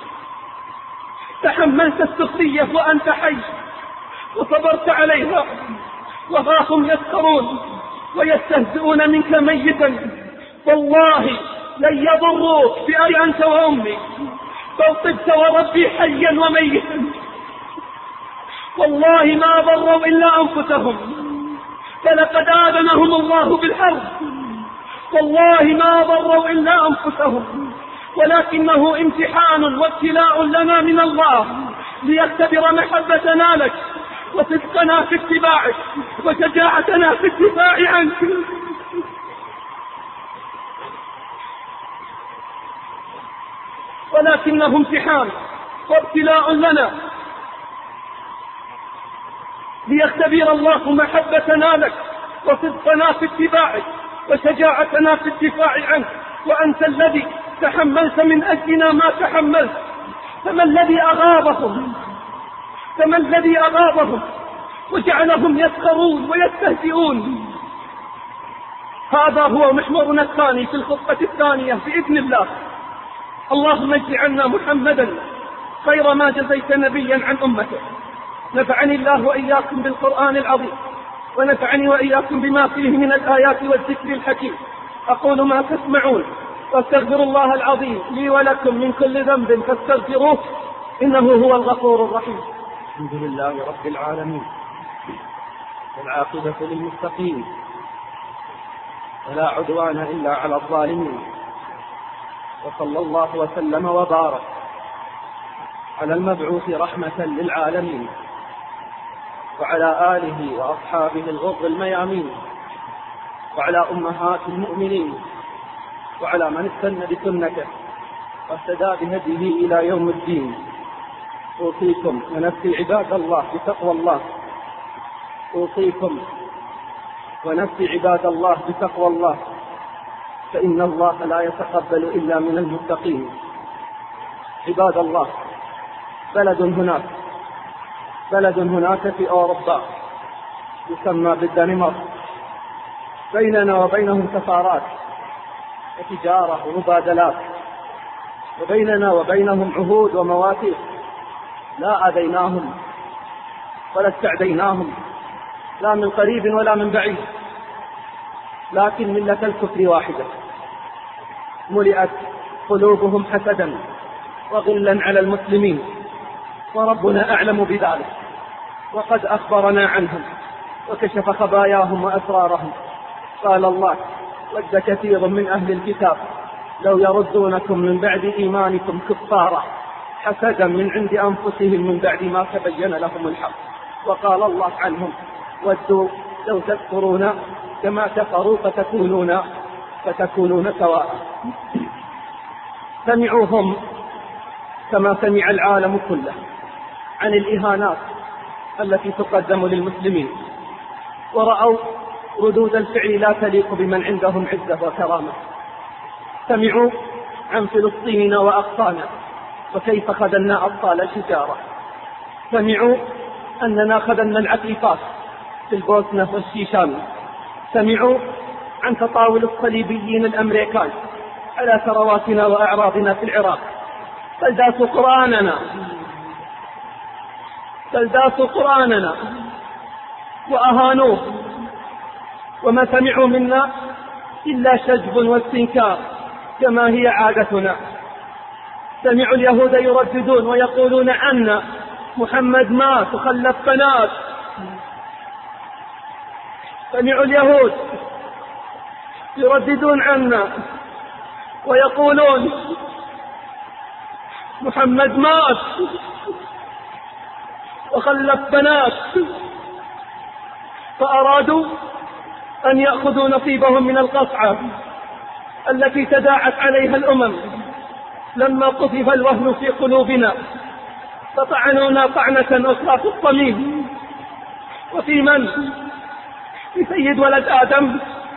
تحملت السخرية وأنت حي وصبرت عليها وها هم يسخرون ويستهزئون منك ميتا. والله لن يضروك بأي أنت وأمي بل طبت وربي حيا وميتا. والله ما ضروا إلا أنفسهم فلقد آذنهم الله بالحرب. والله ما ضروا إلا أنفسهم ولكنه امتحان وابتلاء لنا من الله ليختبر محبتنا لك وصدقنا في اتباعك وشجاعتنا في الدفاع عنك. ولكنه امتحان وابتلاء لنا ليختبر الله محبتنا لك وصدقنا في اتباعك وشجاعتنا في الدفاع عنك. وأنت الذي تحملت من أجلنا ما تحملت. فما الذي أغاظهم فما الذي أغاظهم وجعلهم يسخرون ويستهزئون؟ هذا هو محورنا الثاني في الخطة الثانية بإذن الله. اللهم اجز عنا محمدا خير ما جزيت نبيا عن أمته. نفعني الله وإياكم بالقرآن العظيم ونفعني وإياكم بما فيه من الآيات والذكر الحكيم. أقول ما تسمعون واستغفر الله العظيم لي ولكم من كل ذنب فاستغفروه إنه هو الغفور الرحيم.
الحمد لله رب العالمين والعاقبة للمتقين ولا عدوان إلا على الظالمين. وصلى الله وسلم وبارك على المبعوث رحمة للعالمين وعلى آله وأصحابه الغر الميامين وعلى أمهات المؤمنين وعلى من استنى بسنته واهتدى بهديه إلى يوم الدين. أوصيكم ونفسي عباد الله بتقوى الله أوصيكم ونفسي عباد الله بتقوى الله فإن الله لا يتقبل إلا من المتقين. عباد الله بلد هناك بلد هناك في أوروبا يسمى بالدنمارك.
بيننا وبينهم سفارات وتجارة ومبادلات، وبيننا وبينهم عهود ومواثيق، لا آذيناهم ولا استعديناهم لا من قريب ولا من بعيد، لكن ملة الكفر واحدة ملئت قلوبهم حسدا وغلا على المسلمين، وربنا أعلم بذلك وقد أخبرنا عنهم وكشف خباياهم وأسرارهم. قال الله: ود كثير من أهل الكتاب لو يردونكم من بعد إيمانكم كفارا حسدا من عند أنفسهم من بعد ما تبين لهم الحق. وقال الله عنهم: ودوا لو تكفرون كما كفروا فتكونون فتكونون سواء. سمعوهم كما سمع العالم كله عن الإهانات التي تقدم للمسلمين، ورأوا ردود الفعل لا تليق بمن عندهم عزة وكرامة. سمعوا عن فلسطين وأقصانا وكيف خذلنا أبطال الحجارة. سمعوا أننا خذلنا العفيفات في البوسنة والشيشان. سمعوا عن تطاول الصليبيين الأمريكان على ثرواتنا وأعراضنا في العراق. فلداسوا قرآننا فلداسوا قرآننا وأهانوه، وما سمعوا منا إلا شجب واستنكار كما هي عادتنا. سمعوا اليهود يرددون ويقولون عنا: محمد مات وخلف بنات. سمعوا اليهود يرددون عنا ويقولون: محمد مات وخلف بنات. فأرادوا أن يأخذوا نصيبهم من القصعة التي تداعت عليها الأمم لما قذف الوهن في قلوبنا، فطعنونا طعنة أخرى في الصميم. وفي من؟ في سيد ولد آدم،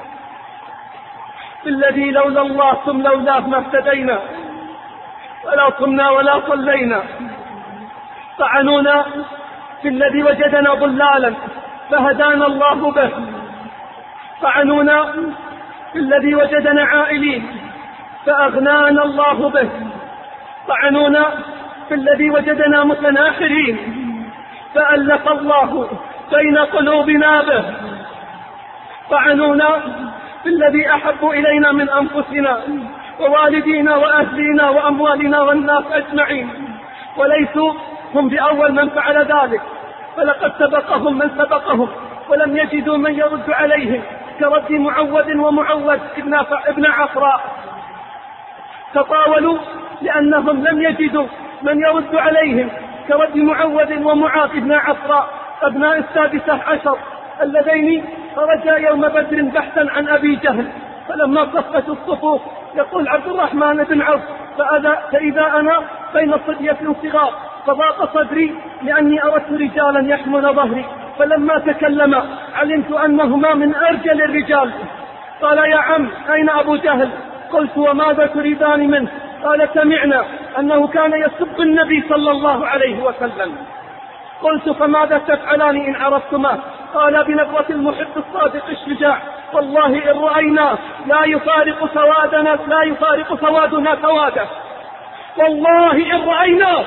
الذي لولا الله ثم لولاه ما اهتدينا ولا صمنا ولا صلينا. طعنونا في الذي وجدنا ضلالا فهدانا الله به. طعنونا في الذي وجدنا عائلين فأغنانا الله به. طعنونا في الذي وجدنا متناحرين فألف الله بين قلوبنا به. طعنونا في الذي أحب إلينا من أنفسنا ووالدينا وأهلنا وأموالنا والناس أجمعين، وليسوا هم بأول من فعل ذلك، فلقد سبقهم من سبقهم ولم يجدوا من يرد عليهم كرد معود ومعود ابن عفراء. تطاولوا لأنهم لم يجدوا من يرد عليهم كرد معود ومعاذ ابن عفراء أبناء السادسة عشر اللذين خرجا يوم بدر بحثا عن أبي جهل، فلما صفت الصفوف يقول عبد الرحمن بن عوف: فإذا أنا بين صدية صغار فضاق صدري لأني أردت رجالا يحمل ظهري، فلما تكلم علمت أنهما من أرجل الرجال. قال: يا عم أين أبو جهل؟ قلت: وماذا تريدان منه؟ قال: سمعنا أنه كان يسب النبي صلى الله عليه وسلم. قلت: فماذا تفعلان إن عرفتما؟ قال: بنظرة المحب الصادق الشجاع والله إن رأيناه لا يفارق سوادنا لا يفارق سوادنا سواده. والله إن رأيناه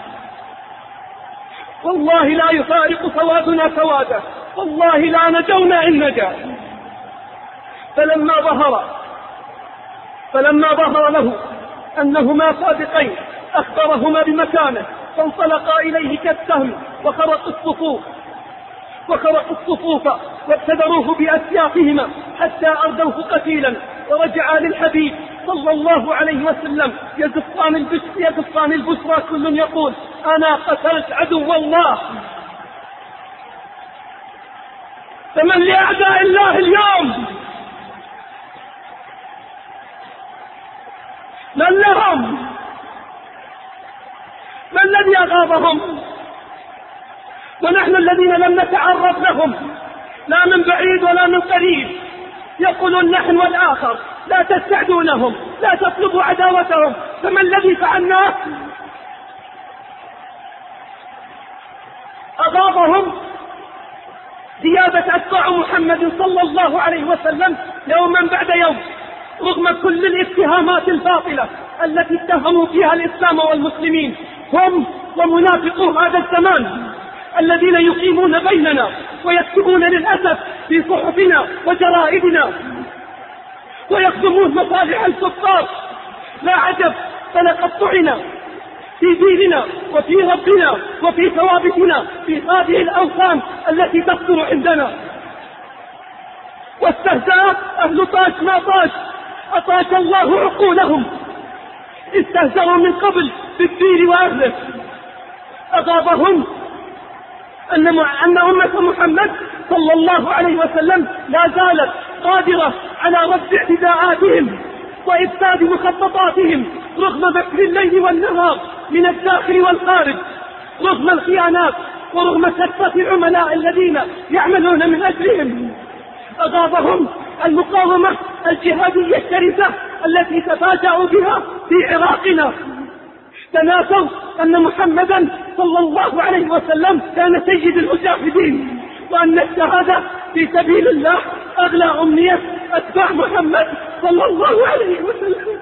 والله لا يفارق سوادنا سواده. والله لا نجونا إن نجا. فلما ظهر فلما ظهر له أنهما صادقين أخبرهما بمكانه، فانطلقا إليه كالسهم وخرقوا الصفوف وخرقوا الصفوف وابتدروه بأسيافهما حتى أردوه قتيلا، ورجعا للحبيب صلى الله عليه وسلم يزفان البشر يزفان البشرى كل يقول: أنا قتلت عدو الله. فمن لأعداء الله اليوم؟ من لهم؟ ما الذي أغاظهم؟ ونحن الذين لم نتعرض لهم لا من بعيد ولا من قريب يقولون نحن والآخر لا تستعدونهم لا تطلبوا عداوتهم. فما الذي فعلناه؟ أغاظهم
زيادة أتباع محمد صلى الله عليه وسلم يوما بعد يوم، رغم كل الاتهامات الباطلة التي اتهموا فيها الإسلام والمسلمين، هم ومنافقو هذا الزمان الذين يقيمون بيننا ويكتبون للأسف في صحفنا وجرائدنا ويخدمون مصالح الكفار. لا عجب، فلقد طعنا في ديننا وفي ربنا وفي ثوابتنا في هذه الأوثان التي تصدر عندنا. واستهزأ أهل طاش ما طاش، أطاش الله عقولهم، استهزأوا من قبل بالدين وأهله. أغاظهم أن أن أمة محمد صلى الله عليه وسلم لا زالت قادرة على رد اعتداءاتهم وإفساد مخططاتهم رغم مكر الليل والنهار من الداخل والخارج، رغم الخيانات ورغم كثرة العملاء الذين يعملون من أجلهم. أغاظهم المقاومة الجهادية الشرسة التي تفاجأوا بها في عراقنا. تناسوا أن محمدا صلى الله عليه وسلم كان سيد المجاهدين، وأن الشهادة في سبيل الله أغلى أمنية أتباع محمد صلى الله عليه وسلم.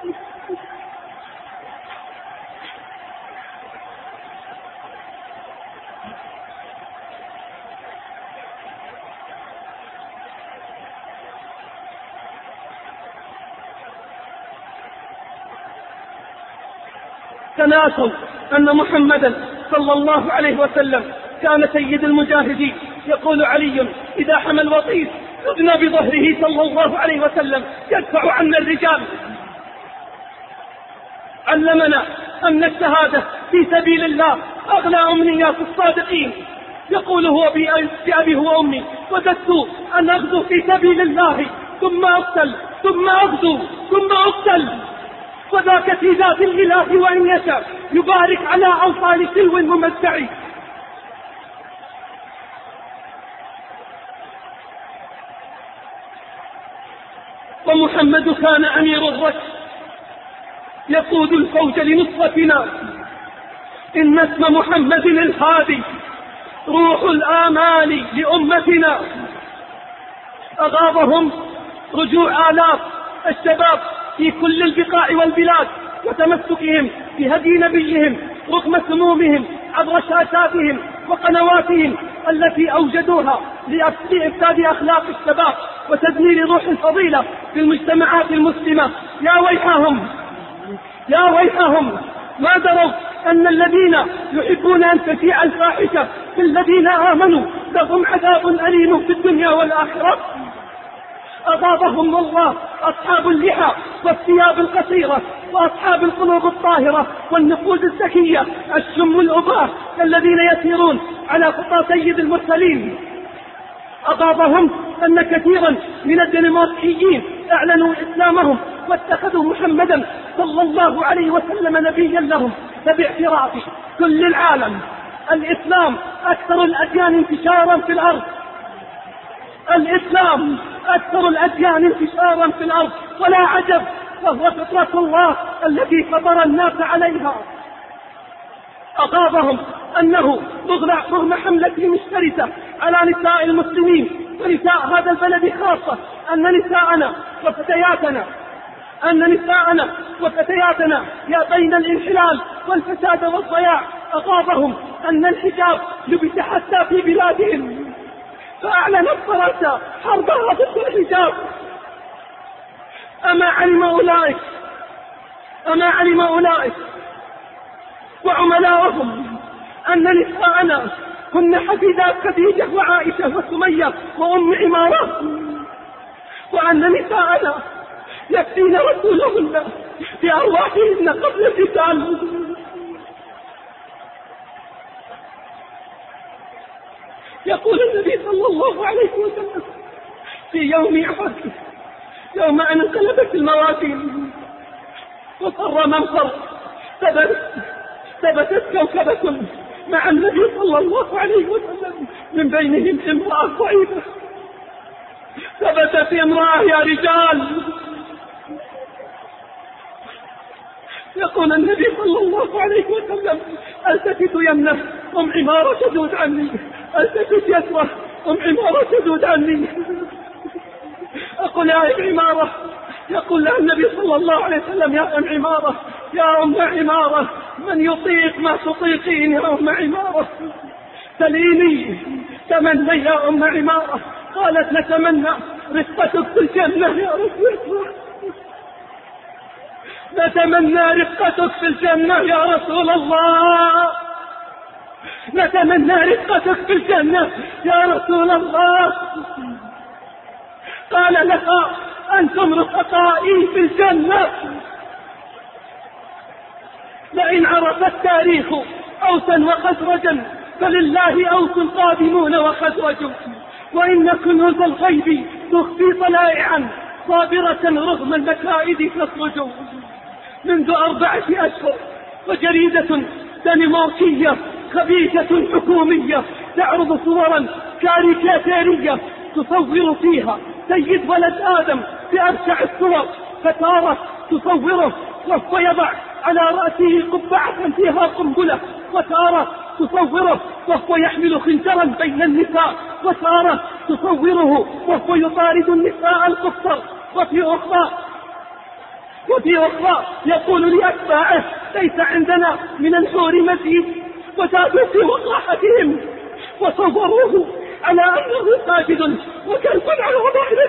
تناسوا أن محمدا صلى الله عليه وسلم كان سيد المجاهدين. يقول علي: إذا حمى الوطيس خذنا بظهره صلى الله عليه وسلم يدفع عنا الرجال. علمنا أن الشهادة في سبيل الله أغلى أمنيات الصادقين. يقول هو بأبي هو أمي: وددت أن أغزو في سبيل الله ثم أقتل ثم أغزو ثم أقتل، وذاك في ذات الإله وإن يشاء يبارك على أوصال سلو ممتع. ومحمد كان أمير الرشد يقود الفوج لنصرتنا. إن اسم محمد الهادي روح الآمال لأمتنا. أغاظهم رجوع آلاف الشباب في كل البقاع والبلاد وتمسكهم بهدي نبيهم رغم سمومهم عبر شاشاتهم وقنواتهم التي أوجدوها لإفساد أخلاق الشباب وتدمير روح الفضيلة في المجتمعات المسلمة. يا ويحهم يا ويحهم، ما دروا أن الذين يحبون أن تشيع الفاحشة في الذين آمنوا لهم عذاب أليم في الدنيا والآخرة. أغاظهم الله أصحاب اللحى والثياب القصيرة وأصحاب القلوب الطاهرة والنفوذ الزكية الشم الأباة الذين يسيرون على خطى سيد المرسلين. أغاظهم أن كثيرا من الدنماركيين أعلنوا إسلامهم واتخذوا محمدا صلى الله عليه وسلم نبيا لهم، فباعتراف كل العالم الإسلام أكثر الأديان انتشارا في الأرض. الإسلام أكثر الأديان انتشارا في الأرض، ولا عجب، فهو فطرة الله التي فطر الناس عليها. أغاظهم أنه رغم حملتهم الشرسة على نساء المسلمين ونساء هذا البلد خاصة أن نساءنا وفتياتنا أن نساءنا وفتياتنا يأتين الانحلال والفساد والضياع. أغاظهم أن الحجاب لبس حتى في بلادهم، فأعلنت فرنسا حربها ضد الحجاب. أما علم أولئك أما علم أولئك وعملاؤهم أن نساءنا هن حفيدات خديجة وعائشة وسمية وأم عمارة، وأن نساءنا يكفين رسولهن بأرواحهن قبل القتال. يقول النبي صلى الله عليه وسلم في يوم أحد يوم أن انقلبت الموازين وصر من صر ثبتت كوكبة مع النبي صلى الله عليه وسلم، من بينهم امرأة ضعيفة. ثبتت امرأة يا رجال. يقول النبي صلى الله عليه وسلم: التفت يمنه أم عمارة تدود عني، التفت يسره أم عمارة تذود عني. أقول يا أم عمارة، يقول لها النبي صلى الله عليه وسلم يا أم عمارة، يا أم عمارة، من يطيق ما تطيقين يا أم عمارة؟ سليني، تمنى يا أم عمارة. قالت نتمنى رفقتك في الجنة يا رسول الله، نتمنى رفقتك في الجنة يا رسول الله، نتمنى رفقتك في الجنة يا رسول الله. قال لها أنتم رفقائي في الجنة. لئن عرف التاريخ أوسا وخزرجا فلله أوس قادمون وخزرج، وإن كنوز الغيب تخفي طلائعا صابرة رغم المكائد تخرج. منذ أربعة أشهر وجريدة دنماركية خبيثة حكومية تعرض صورا كاريكاتيرية تصور فيها سيد ولد آدم بأبشع الصور، فتارة تصوره وهو يضع على رأسه قبعة فيها قنبلة، وتارة تصوره وهو يحمل خنجرا بين النساء، وتارة تصوره وهو يطارد النساء القصر، وفي أخرى وفي أخرى يقول لأتباعه ليس عندنا من الحور مزيد، وزادوا في وقاحتهم وصوروه على أنه ساجد وكلب على ظهره.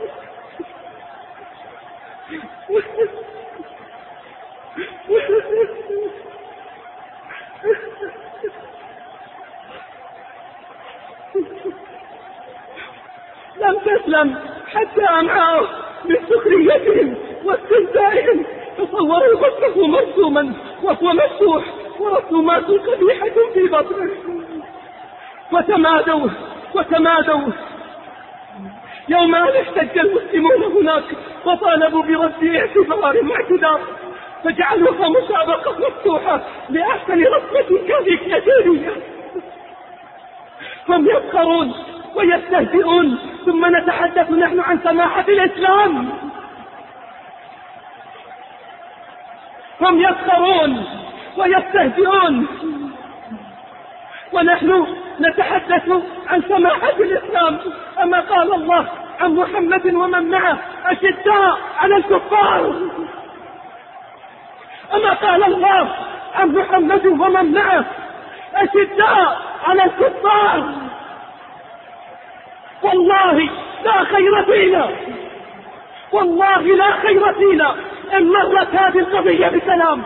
لم تسلم حتى أمعاءه من سخريتهم واستهزائهم، تصوروا بطنه مرسوما وهو مفتوح ورسومات قبيحة في بطنه، وتمادوا وتمادوا يوم أن احتج المسلمون هناك وطالبوا برد اعتبار واعتذار، فجعلوها مسابقة مفتوحة لأحسن رسمة كاريكاتيرية. هم يسخرون ويستهزئون، ثم نتحدث نحن عن سماحة الإسلام. هم يسخرون ويستهزئون ونحن نتحدث عن سماحة الإسلام. أما قال الله عن محمد ومن معه أشداء على الكفار، أما قال الله عن محمد ومن معه أشداء على الكفار. والله لا خير فينا، والله لا خير فينا إن مرت هذه القضية بسلام،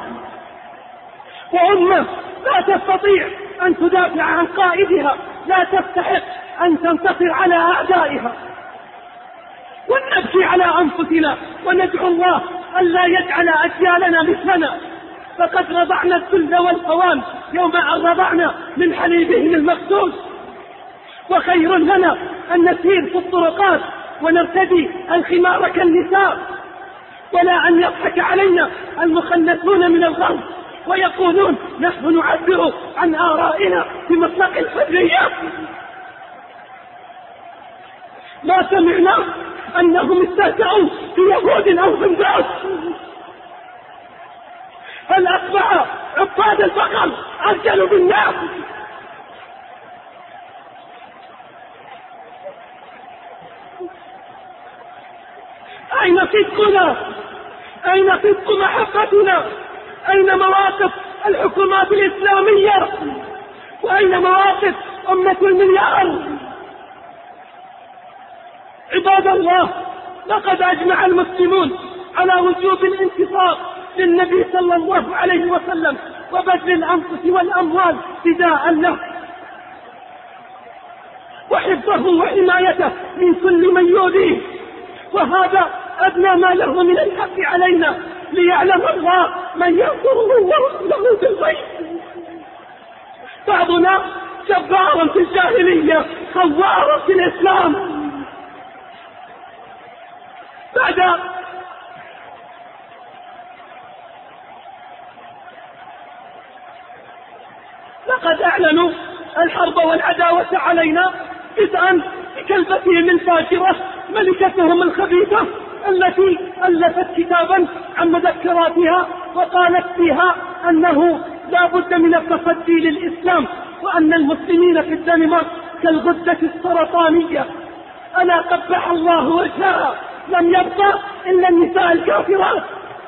وأمة لا تستطيع أن تدافع عن قائدها لا تستحق أن تنتصر على أعدائها. ونبكي على أنفسنا وندعو الله ألا يجعل أجيالنا مثلنا، فقد رضعنا الذل والهوان يوم أن رضعنا من حليبهم المخدود. وخير لنا أن نسير في الطرقات ونرتدي الخمار كالنساء، ولا أن يضحك علينا المخنثون من الغرب ويقولون نحن نعبر عن آرائنا في مطلق الحرية. ما سمعنا أنهم استهزأوا بيهود أو بنباس. هل أصبح عباد البقر أرجل بالناس؟ أين صدقنا؟ أين صدق محبتنا؟ أين مواقف الحكومات الإسلامية؟ وأين مواقف أمة المليار؟ عباد الله، لقد أجمع المسلمون على وجوب الانتصار للنبي صلى الله عليه وسلم وبذل الأنفس والأموال فداء له، وحفظه وحمايته من كل من يؤذيه، وهذا أدنى ما له من الحق علينا، ليعلم الله من ينصره ورسله بالغيب. بعضنا جبار في الجاهلية خوار في الإسلام. بعد لقد أعلنوا الحرب والعداوة علينا بدءا بكلبتهم الفاجرة ملكتهم الخبيثة التي ألفت كتابا عن مذكراتها وقالت فيها أنه لا بد من التصدي للإسلام، وأن المسلمين في الدنمارك كالغدة السرطانية. ألا قبح الله وجهها، لم يبقى إلا النساء الكافرات.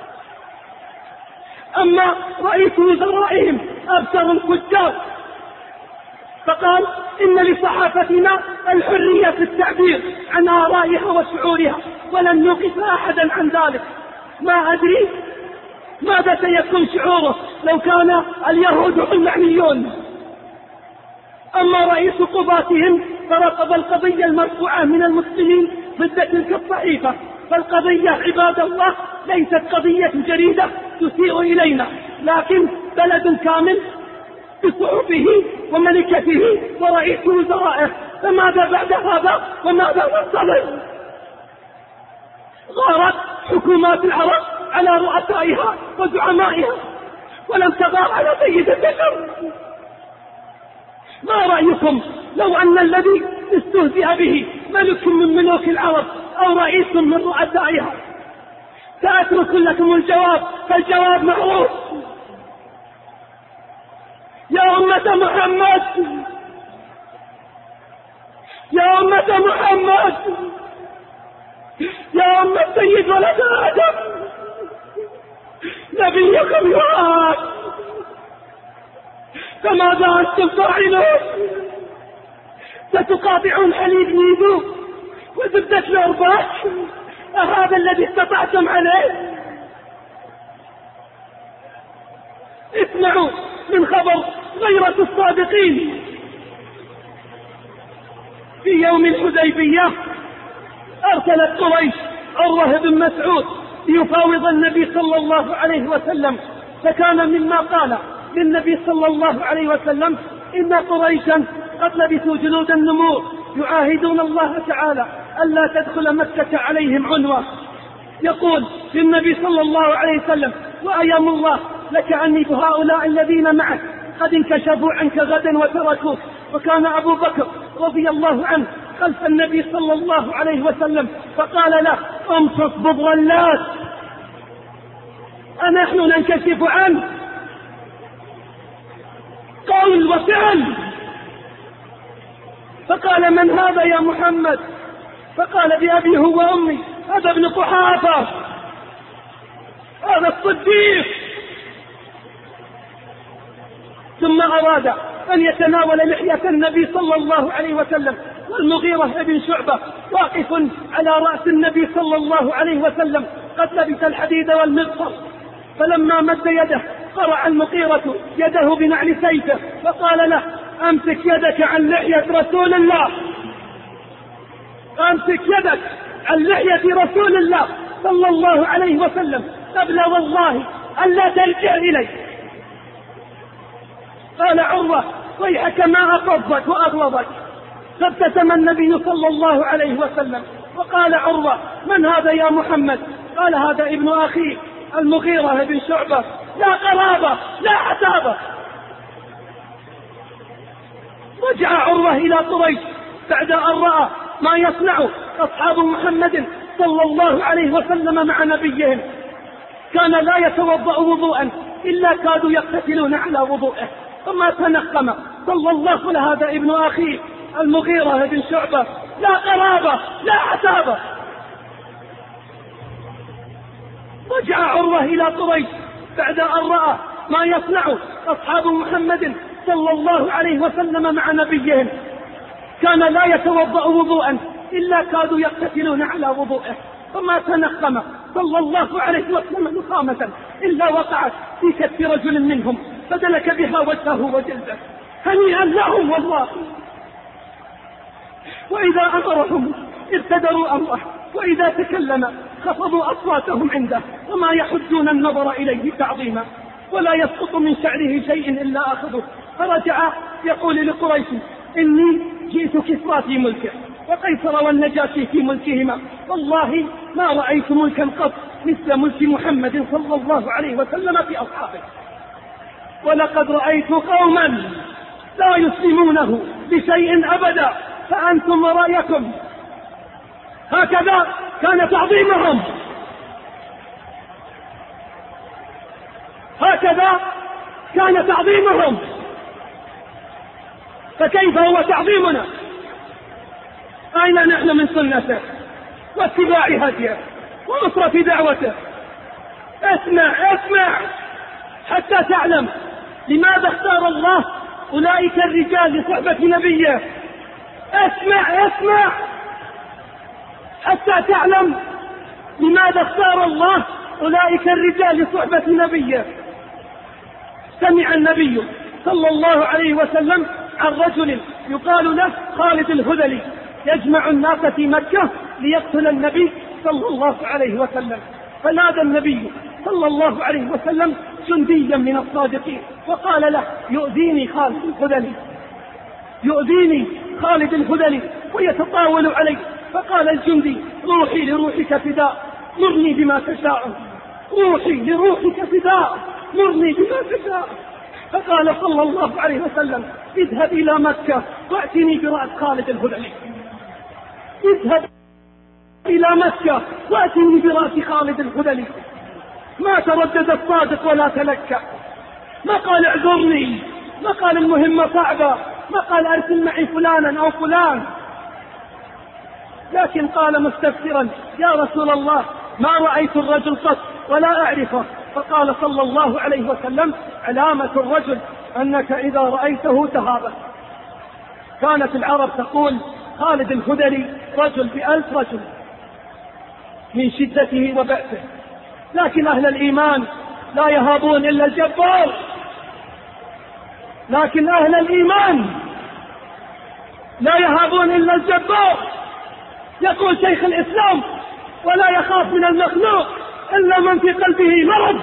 أما رئيس وزرائهم أبصر الفجار فقال إن لصحافتنا الحرية في التعبير عن آرائها وشعورها ولن نوقف أحدا عن ذلك. ما أدري ماذا سيكون شعوره لو كان اليهود هم المعنيون. أما رئيس قضاتهم فرقب القضية المرفوعة من المسلمين ضد تلك الصحيفة. فالقضية عباد الله ليست قضية جريدة تسيء إلينا، لكن بلد كامل بصحفه وملكته ورئيس وزرائه. فماذا بعد هذا وماذا ننتظر؟ غارت حكومات العرب على رؤسائها وزعمائها ولم تغار على سيد البشر. ما رأيكم لو أن الذي استهزئ به ملك من ملوك العرب أو رئيس من رؤسائها؟ سأترك لكم الجواب، فالجواب معروف. يا أمة محمد، يا أمة محمد، يا أمة سيد ولد آدم، نبيكم يعاد، فماذا أنتم فاعلون؟ ستقاطعون حليب نيدو وزبدة الأرباح؟ أهذا الذي استطعتم عليه؟ اسمعوا من خبر غيرة الصادقين. في يوم الحديبية أرسلت قريش عروة بن مسعود ليفاوض النبي صلى الله عليه وسلم، فكان مما قال للنبي صلى الله عليه وسلم: إن قريشا قد لبثوا جلود النمور يعاهدون الله تعالى ألا تدخل مكة عليهم عنوة. يقول للنبي صلى الله عليه وسلم: وأيام الله لك أني بهؤلاء الذين معك قد انكشفوا عنك غدا وتركوك. وكان أبو بكر رضي الله عنه خلف النبي صلى الله عليه وسلم فقال له: امسك بضلات، أنحن ننكشف عنه؟ قول وفعل. فقال: من هذا يا محمد؟ فقال: بأبي هو وأمي، هذا ابن قحافة، هذا الصديق. ثم أراد أن يتناول لحية النبي صلى الله عليه وسلم، والمغيرة بن شعبة واقف على رأس النبي صلى الله عليه وسلم قد لبس الحديد والمغفر. فلما مد يده قرع المغيرة يده بنعل سيفه فقال له: أمسك يدك عن لحية رسول الله، أمسك يدك عن لحية رسول الله صلى الله عليه وسلم قبل والله أن لا ترجع إليه. قال عروة: ويحك ما أقضك وأغلظك. فابتسم النبي صلى الله عليه وسلم وقال عروة: من هذا يا محمد؟ قال: هذا ابن أخي المغيرة بن شعبة، لا قرابة لا عتابة. رجع عروة إلى قريش بعد أن رأى ما يصنع أصحاب محمد صلى الله عليه وسلم مع نبيهم. كان لا يتوضأ وضوءا إلا كادوا يقتتلون على وضوءه. ثم تنقم صلى الله: لهذا ابن أخي المغيرة بن شعبة، لا قرابة لا عتابة. رجع عروة إلى قريش بعد أن رأى ما يصنع أصحاب محمد صلى الله عليه وسلم مع نبيهم. كان لا يتوضأ وضوءا إلا كادوا يقتتلون على وضوءه. ثم تنقم صلى الله عليه وسلم نخامة إلا وقعت في كتف رجل منهم فدلك بها وجهه وجلده. هنيئا لهم والله. وإذا أمرهم ابتدروا أمره، وإذا تكلم خفضوا أصواتهم عنده، وما يحدون النظر إليه تعظيما، ولا يسقط من شعره شيء إلا أخذه. فرجع يقول لقريش: إني جئت كسرى في ملكه وقيصر والنجاشي في ملكهما، والله ما رأيت ملكا قط مثل ملك محمد صلى الله عليه وسلم في أصحابه. ولقد رأيت قوما لا يسلمونه بشيء أبدا، فأنتم ورأيكم. هكذا كان تعظيمهم، هكذا كان تعظيمهم. فكيف هو تعظيمنا أين نحن من سنته واتباع هديه ونصرة دعوته؟ اسمع اسمع حتى تعلم لماذا اختار الله أولئك الرجال لصحبة نبيه. اسمع اسمع حتى تعلم لماذا اختار الله أولئك الرجال لصحبة نبيه. سمع النبي صلى الله عليه وسلم عن رجل يقال له خالد الهذلي يجمع الناس في مكة ليقتل النبي صلى الله عليه وسلم، فنادى النبي صلى الله عليه وسلم جنديا من الصادقين وقال له يؤذيني خالد الهذلي يؤذيني خالد الهذلي ويتطاول علي. فقال الجندي روحي لروحك فداء مرني بما تشاء روحي لروحك فداء مرني بما تشاء. فقال صلى الله عليه وسلم اذهب إلى مكة وأتني برأس خالد الهذلي. اذهب إلى مكة وأتني برأس خالد الهذلي. ما تردد الصادق ولا تلكأ، ما قال اعذرني، ما قال المهمة صعبة، ما قال أرسل معي فلانا أو فلان، لكن قال مستفسرا يا رسول الله ما رأيت الرجل قط ولا أعرفه. فقال صلى الله عليه وسلم علامة الرجل أنك إذا رأيته تهابت. كانت العرب تقول خالد الهذلي رجل بألف رجل من شدته وبأسه، لكن أهل الإيمان لا يهابون إلا الجبار، لكن أهل الإيمان لا يهابون إلا الجبار. يقول شيخ الإسلام ولا يخاف من المخلوق إلا من في قلبه مرض.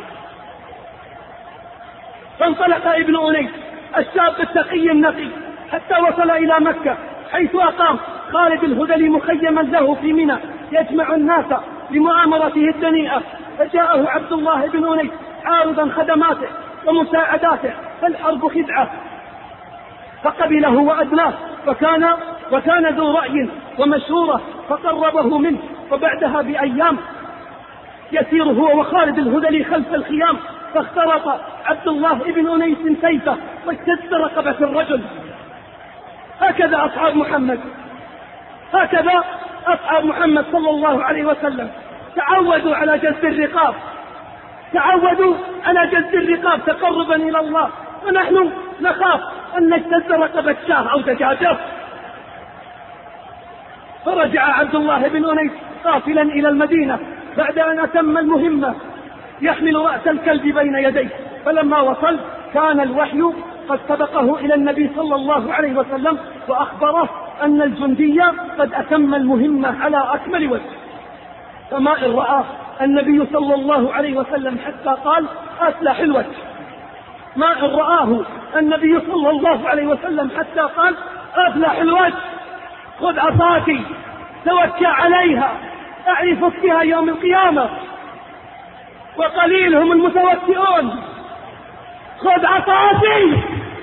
فانطلق ابن أنيس الشاب التقي النقي حتى وصل إلى مكة حيث أقام خالد الهذلي مخيما له في منى يجمع الناس لمؤامرته الدنيئة. فجاءه عبد الله بن أنيس عارضا خدماته ومساعداته فالحرب خدعة، فقبله وأدناه وكان, وكان ذو رأي ومشورة فقربه منه. وبعدها بأيام يسير هو وخالد الهذلي خلف الخيام فاخترط عبد الله بن أنيس سيفه واجتز رقبة الرجل. هكذا أصحاب محمد، هكذا أصحاب محمد صلى الله عليه وسلم تعودوا على جز الرقاب، تعودوا على جز الرقاب تقربا إلى الله، ونحن نخاف أن نجتز رقبة شاه أو دجاجة. فرجع عبد الله بن أنيس قافلا إلى المدينة بعد أن أتم المهمة يحمل رأس الكلب بين يديه. فلما وصل كان الوحي قد سبقه إلى النبي صلى الله عليه وسلم وأخبره أن الجندي قد أتم المهمة على أكمل وجه. فما إن رأى النبي صلى الله عليه وسلم حتى قال أسلح الوجه، ما إن رآه النبي صلى الله عليه وسلم حتى قال أسلح الوجه، خذ عصاتي توكى عليها أعرفك بها يوم القيامة، وقليل هم المتوكئون، خذ عصاتي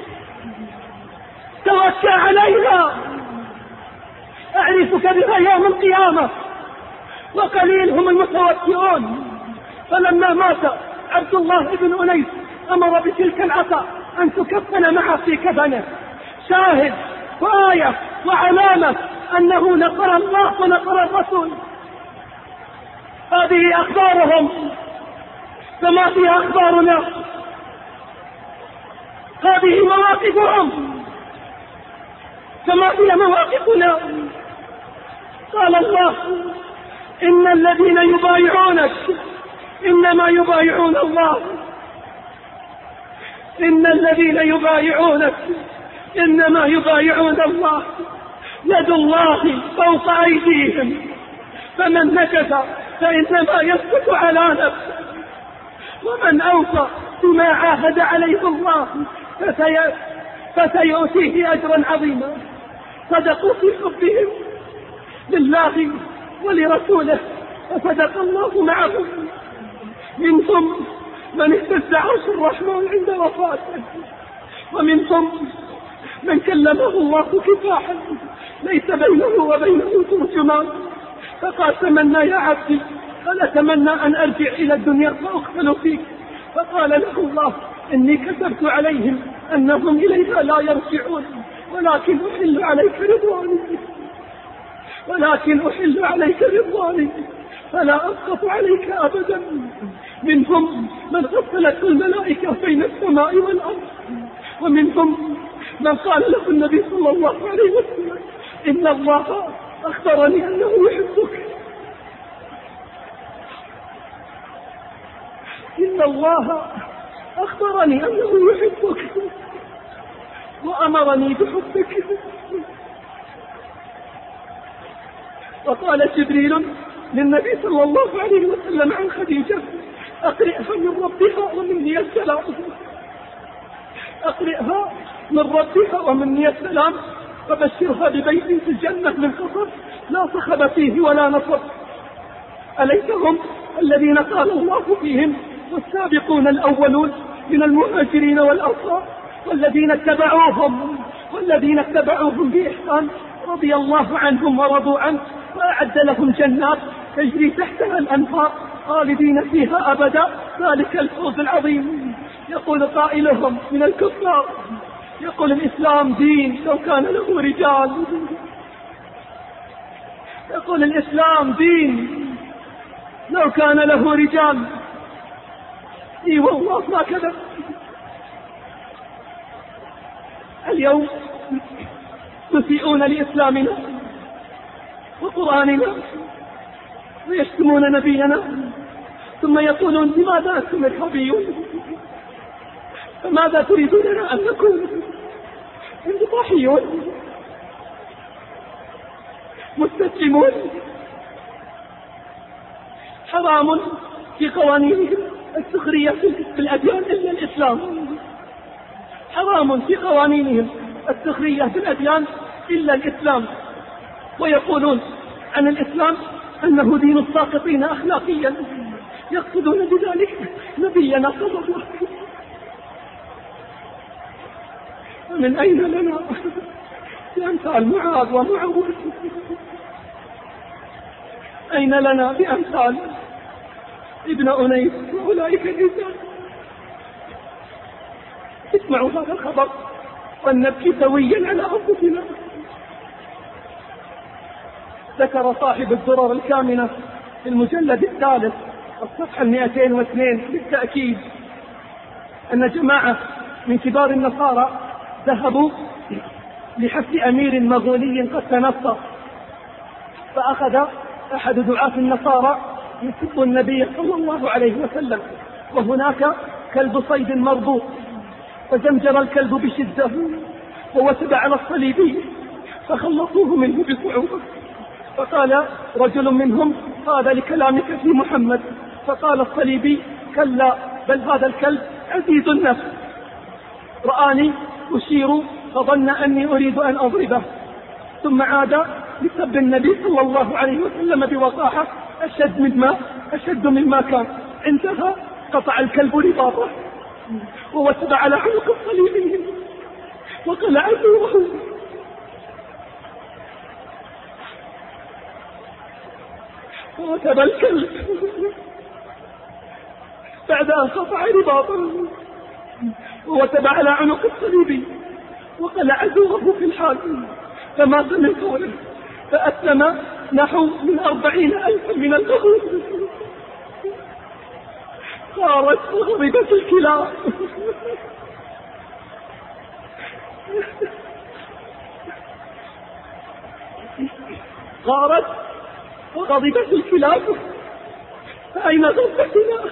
توكى عليها أعرفك بها يوم القيامة، وقليل هم المتوكئون. فلما مات عبد الله بن أنيس أمر بتلك العصا أن تكفن معه في كفنه، شاهد وآية وعلامة أنه نصر الله ونصر الرسول. هذه أخبارهم فما فيها أخبارنا، هذه مواقفهم فما فيها مواقفنا. قال الله إن الذين يبايعونك إنما يبايعون الله، إن الذين يبايعونك إنما يبايعون الله، يد الله فوق أيديهم، فمن نكث فإنما يسكت على نفسه، ومن أوفى بما عاهد عليه الله فسي... فسيؤتيه أجرا عظيما. صدقوا في حبهم لله ولرسوله فصدق الله معهم. منهم من اهتز عرش الرحمن عند وفاته، ومنهم من كلمه الله كفاحا ليس بينه وبينه ترجمان، فقال تمنى يا عبدي قال أتمنى أن أرجع إلى الدنيا فأقتل فيك، فقال له الله إني كتبت عليهم أنهم إليها لا يرجعون ولكن أحل عليك رضواني.
ولكن أحل عليك رضواني فلا أسقط عليك أبدا. منهم من غسلته الملائكة بين السماء والأرض، ومنهم من قال له النبي صلى الله عليه وسلم إن الله أخبرني أنه يحبك، إن الله أخبرني أنه يحبك وأمرني بحبك. وقال جبريل للنبي صلى الله عليه وسلم عن خديجة أقرئها من ربها ومني السلام، أقرئها من ربها ومني السلام، فبشرها ببيت في الجنة من قصر لا صخب فيه ولا نصب. أليس هم الذين قال الله فيهم والسابقون الأولون من المهاجرين والأنصار والذين اتبعوهم والذين اتبعوهم بإحسان رضي الله عنهم ورضوا عنه وأعد لهم جنات تجري تحتها الأنهار خالدين فيها أبدا، ذلك الفوز العظيم. يقول قائلهم من الكفار، يقول الإسلام دين لو كان له رجال، يقول الإسلام دين لو كان له رجال. اي والله ما كذب. اليوم يسيئون لإسلامنا وقرآننا ويشتمون نبينا، ثم يقولون لماذا أنتم إرهابيون؟ فماذا تريدوننا أن نكون؟ انضباحيون مستسلمون. حرام في قوانينهم السخرية بالأديان إلا الإسلام، حرام في قوانينهم السخرية بالأديان إلا الإسلام. ويقولون عن الإسلام أنه دين الساقطين أخلاقيا، يقصدون بذلك نبينا صلى الله عليه وسلم. ومن أين لنا بأمثال معاذ ومعوذ؟ أين لنا بأمثال ابن أنيس وأولئك الرجال؟ اسمعوا هذا الخبر ونبكي سويا على أنفسنا. ذكر صاحب الدرر الكامنة في المجلد الثالث الصفحة المئتين واثنين بالتأكيد أن جماعة من كبار النصارى ذهبوا لحفل أمير مغولي قد تنصر، فأخذ أحد دعاة النصارى يسب النبي صلى الله عليه وسلم، وهناك كلب صيد مربوط، فزمجر الكلب بشدة ووثب على الصليبي فخلصوه منه بصعوبة. فقال رجل منهم هذا لكلامك في محمد، فقال الصليبي كلا بل هذا الكلب عزيز النفس، رآني أشير فظن أني أريد أن أضربه، ثم عاد لسب النبي صلى الله عليه وسلم بوقاحة أشد مما أشد مما كان. انتهى قطع الكلب رباطه ووثب على عنق الصليبي وقلع روحه. ووثب الكلب بعد أن قطع رباطه ووثب على عنق الصليبي وقلع زوره في الحال، فمات من طوله، فأسلم نحو من أربعين ألفا من الأخوة. صارت وغضبت الكلاب غارت وغضبت الكلاب، فأين غضبتنا؟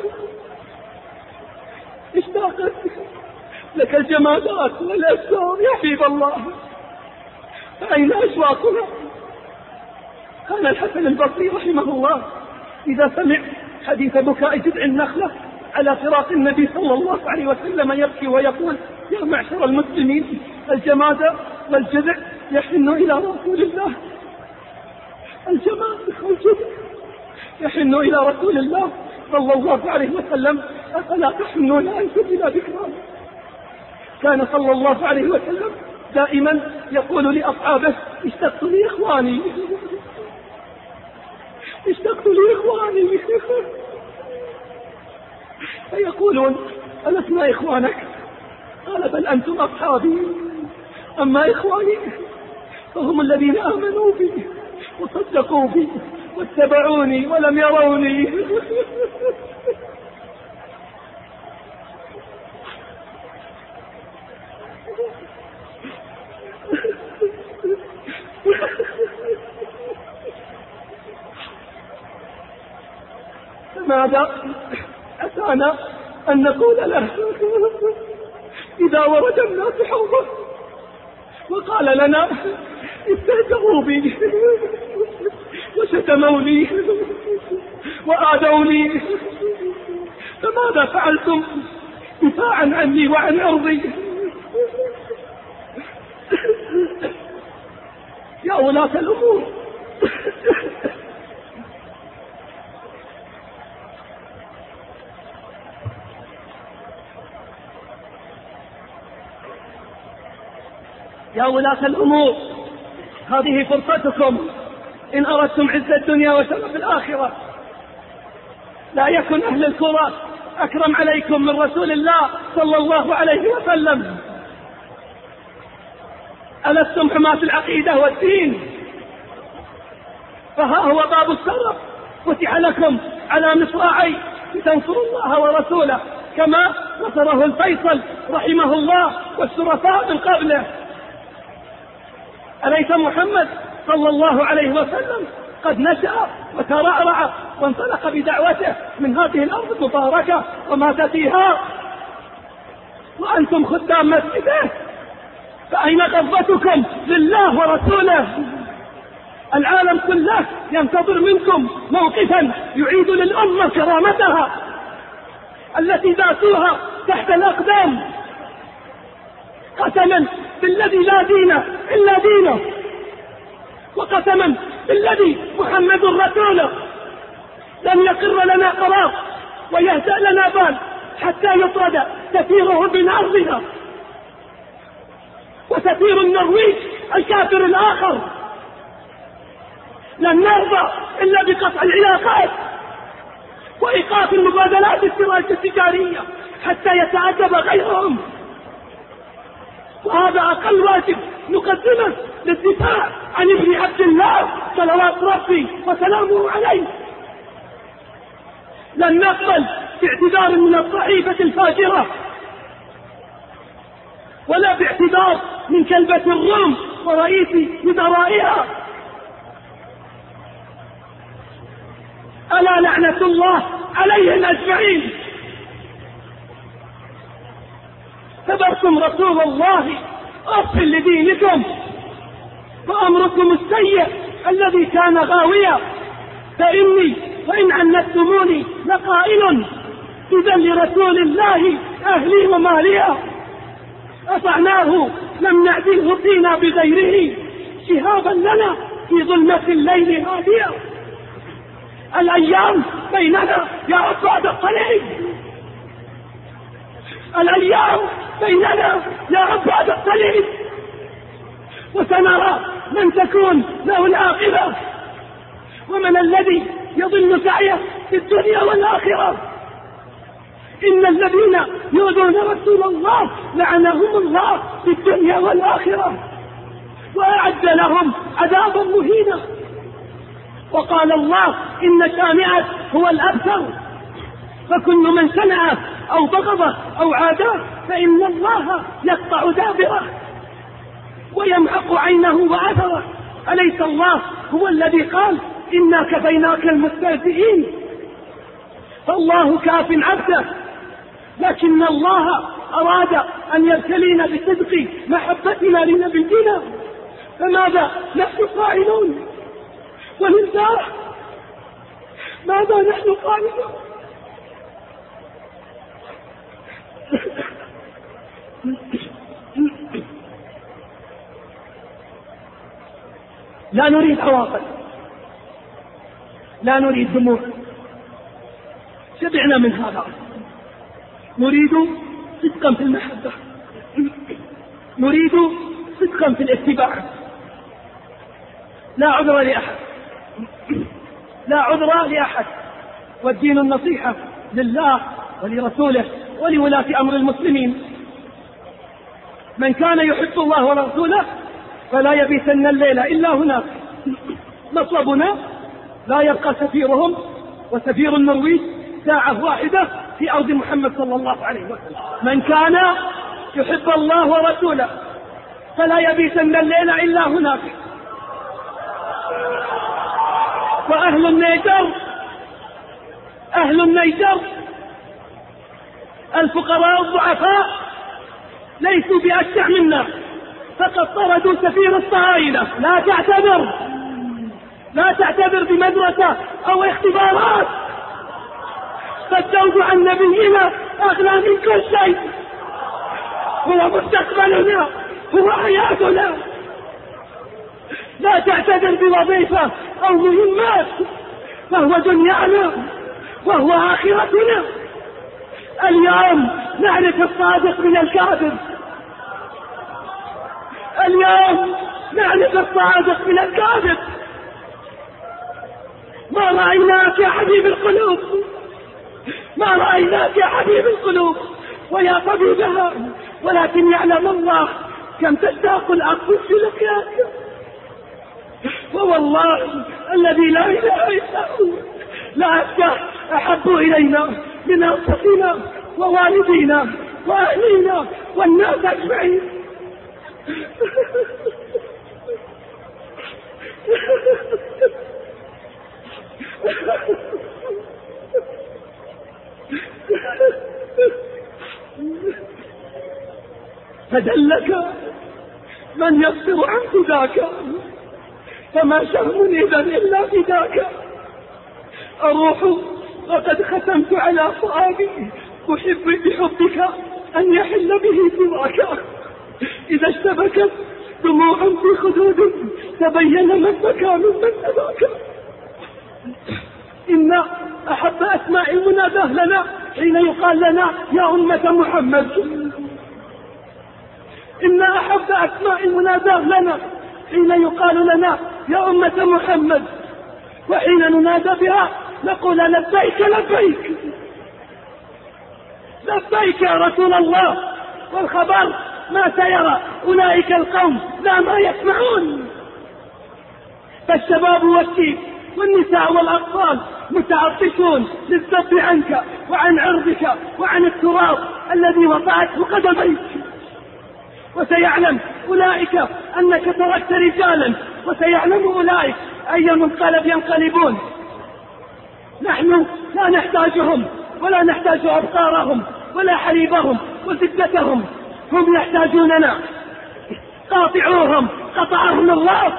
اشتاقت لك الجمادات والأشجار يا حبيب الله، فأين أشواقنا؟ كان الحسن البصري رحمه الله إذا سمع حديث بكاء جذع النخلة على فراق النبي صلى الله عليه وسلم يبكي ويقول يا معشر المسلمين الجماد والجذع يحن إلى رسول الله، الجماد والجذع يحن إلى رسول الله صلى الله عليه وسلم، أفلا تحنون أنتم إلى ذكراه؟ كان صلى الله عليه وسلم دائما يقول لأصحابه اشتقت لي إخواني، اشتقت لي إخواني، فيقولون ألسنا إخوانك؟ قال بل أنتم أصحابي، أما إخواني فهم الذين آمنوا بي
وصدقوا بي واتبعوني ولم يروني. فماذا أتانا أن نقول له إذا ورد الناس حوضه وقال لنا استهزئوا بي وشتموني وآذوني، فماذا فعلتم دفاعا عني وعن أرضي؟ يا ولاة الأمور، يا ولاة الأمور، هذه فرصتكم إن أردتم عز الدنيا وشرف الآخرة. لا يكن أهل الكرة أكرم عليكم من رسول الله صلى الله عليه وسلم. ألستم حماة العقيدة والدين؟ فها هو باب الشرف فتح لكم على مصراعي لتنصروا الله ورسوله كما نصره الفيصل رحمه الله والشرفاء من قبله. أليس محمد صلى الله عليه وسلم قد نشأ وترعرع وانطلق بدعوته من هذه الأرض المباركة ومات فيها، وأنتم خدام مسجده، فأين غضبتكم لله ورسوله؟ العالم كله ينتظر منكم موقفا يعيد للأمة كرامتها التي ذاتوها تحت الأقدام. قسما بالذي لا دين إلا دينه، وقسما بالذي محمد رسوله، لن يقر لنا قرار ويهدأ لنا بال حتى يطرد سفيره من أرضنا وسفير النرويج الكافر الآخر. لن نرضى إلا بقطع العلاقات وإيقاف المبادلات التجارية حتى يتأدب غيرهم، وهذا أقل واجب نقدمه للدفاع عن ابن عبد الله صلوات ربي وسلامه عليه. لن نقبل باعتذار من الصحيفة الفاجرة ولا باعتذار من كلبة الروم ورئيس وزرائها. ألا لعنة الله عليهم أجمعين. كبرتم رسول الله أف لدينكم وأمركم السيء الذي كان غاويا، فإني وإن عنتموني لقائل إذا لرسول الله أهلي وماليا. أطعناه لم نعدله فينا بغيره شهابا لنا في ظلمة الليل هاديا. الأيام بيننا يا عباد الصليب، الأيام بيننا يا عباد الصليب، وسنرى من تكون له العاقبة ومن الذي يضل سعيه في الدنيا والآخرة. إن الذين يؤذون رسول الله لعنهم الله في الدنيا والآخرة وأعد لهم عذابا مهينا. وقال الله إن شانئك هو الأبتر، فكل من سنعه أو بغضه أو عاداه فإن الله يقطع دابره ويمحق عينه وأثره. أليس الله هو الذي قال إنا كفيناك المستهزئين؟ فالله كاف عبده، لكن الله أراد أن يبتلينا بصدق محبتنا لنبينا، فماذا نحن قائلون؟ ولله ماذا نحن قائلون؟ لا نريد عواطف، لا نريد دموع، شبعنا من هذا. نريد صدقا في المحبة، نريد صدقا في الاتباع. لا عذر لأحد، لا عذر لأحد، والدين النصيحة لله ولرسوله ولولاة أمر المسلمين. من كان يحب الله ورسوله فلا يبيتن الليل إلا هناك، مطلبنا لا يبقى سفيرهم وسفير النرويج ساعة واحدة في أرض محمد صلى الله عليه وسلم. من كان يحب الله ورسوله فلا يبيتن الليل إلا هناك. وأهل النيجر أهل النيجر الفقراء الضعفاء ليسوا بأشجع منا، فقد طردوا سفير الصهاينة. لا تعتبر لا تعتبر بمدرسة أو اختبارات، فالزوج عن نبينا أغلى من كل شيء، هو مستقبلنا، هو حياتنا. لا تعتبر بوظيفة أو مهمات، فهو دنيانا وهو آخرتنا. اليوم نعرف الصادق من الكاذب، اليوم نعرف الصادق من الكاذب. ما رأيناك يا حبيب القلوب، ما رأيناك يا حبيب القلوب ويا طبيبها، ولكن يعلم الله كم تشتاق الأنفس لك. ووالله الذي لا إله إلا هو لا أشياء أحب إلينا من أنفسنا ووالدينا وأهلينا والناس أجمعين. فدلك من يصبر عن فداك، فما شهم إذا إلا فداك. أروح وقد ختمت على فؤادي أحب بحبك أن يحل به سواك. إذا اشتبكت دموع في خدود تبين من بكى ممن أباك. إن أحب أسماء المناداه لنا حين يقال لنا يا أمة محمد. إن أحب أسماء المناداه لنا حين يقال لنا يا أمة محمد، وحين ننادى بها نقول لبيك لبيك لبيك يا رسول الله. والخبر ما سيرى أولئك القوم لا ما يسمعون. فالشباب والشيب والنساء والأطفال متعطشون للذب عنك وعن عرضك وعن التراب الذي وضعته قدميك. وسيعلم أولئك أنك تركت رجالا، وسيعلم أولئك أي منقلب ينقلبون. نحن لا نحتاجهم ولا نحتاج أبصارهم ولا حليبهم وزبدتهم، هم يحتاجوننا. قاطعوهم قطعهم الله.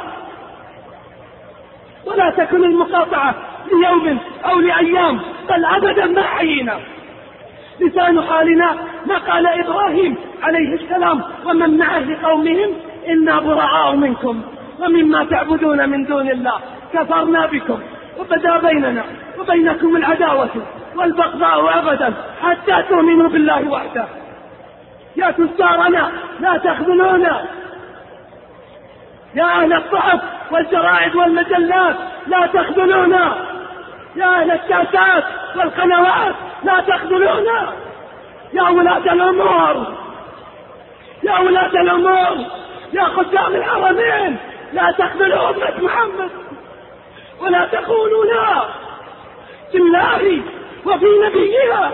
ولا تكن المقاطعة ليوم أو لأيام، بل أبدا ما حيينا. لسان حالنا ما قال إبراهيم عليه السلام ومن معه لقومهم إنا براء منكم ومما تعبدون من دون الله كفرنا بكم وبدا بيننا وبينكم العداوة والبغضاء أبدا حتى تؤمنوا بالله وحده. يا تجارنا لا تخذلونا، يا أهل الصحف والجرائد والمجلات لا تخذلونا، يا أهل الشاشات والقنوات لا تخذلونا، يا ولاة الأمور يا ولاة الأمور يا خدام الحرمين لا تخذلوا أمة محمد، ولا تقولوا لا في الله وفي نبيها.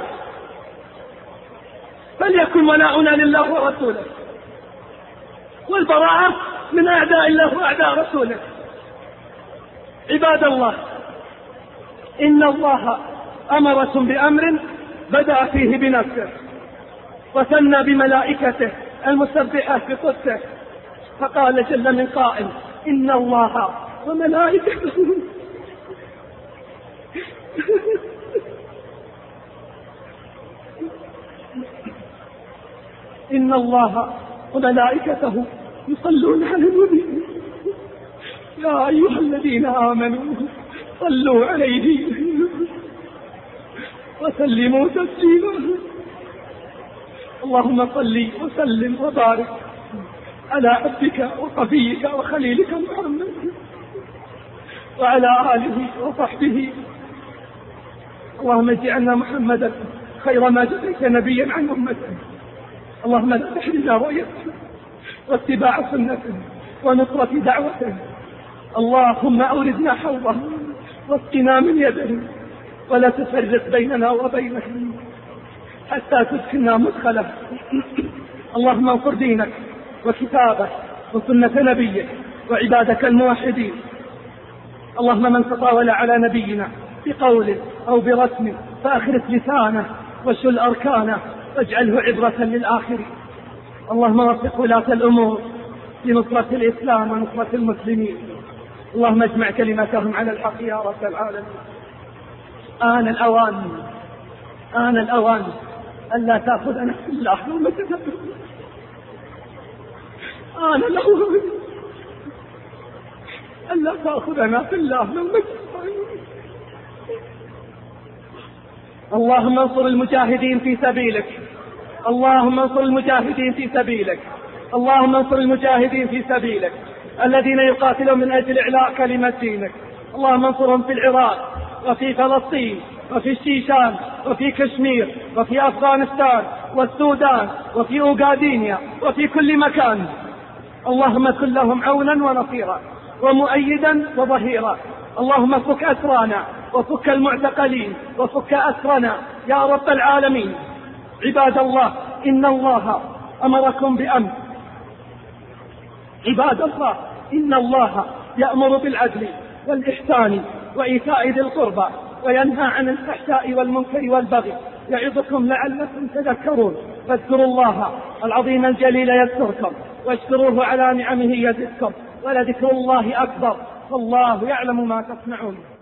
فليكن ولاؤنا لله ورسوله، والبراءة من أعداء الله وأعداء رسوله. عباد الله، إن الله أمركم بأمر بدأ فيه بنفسه وثنى بملائكته المسبحة بقدسه، فقال جل من قائل إن الله وملائكته إن الله وملائكته يصلون على النبي يا أيها الذين آمنوا صلوا عليه وسلموا تسليما. اللهم صل وسلم وبارك على عبدك وصفيك وخليلك محمد وعلى آله وصحبه. اللهم اجعلنا محمدا خير ما جئت نبيا عن أمته. اللهم لا تحرمنا رؤيته واتباع سنته ونصرة دعوته.
اللهم أوردنا حوضه واسقنا من يده، ولا تفرق بيننا وبينه حتى تدخلنا مدخله. اللهم انصر دينك وكتابك وسنة نبيك وعبادك الموحدين. اللهم من تطاول على نبينا بقول أو برسم فأخرس لسانه وشل أركانه واجعله عبرة للآخرين. اللهم وفق ولاة الأمور لنصرة الإسلام ونصرة المسلمين. اللهم اجمع كلمتهم على الحق يا رب العالمين. آن الأوان آن الأوان ألا تأخذنا في الله لومة لائم. آن الأوان ألا تأخذنا في الله لومة لائم. اللهم انصر المجاهدين في سبيلك. اللهم انصر المجاهدين في سبيلك. اللهم انصر المجاهدين في سبيلك الذين يقاتلون من أجل إعلاء كلمة دينك. اللهم انصرهم في العراق وفي فلسطين وفي الشيشان وفي كشمير وفي أفغانستان والسودان وفي أوغادينيا وفي كل مكان. اللهم كن لهم عونا ونصيرا ومؤيدا وظهيرا. اللهم فك أسرانا وفك المعتقلين وفك أسرنا يا رب العالمين. عباد الله، إن الله أمركم بأمر. عباد الله، إن الله يأمر بالعدل والإحسان وإيتاء ذي القربى وينهى عن الفحشاء والمنكر والبغي يعظكم لعلكم تذكرون. فاذكروا الله العظيم الجليل يذكركم واشكروه على نعمه يزدكم ولذكر الله أكبر والله يعلم ما تصنعون.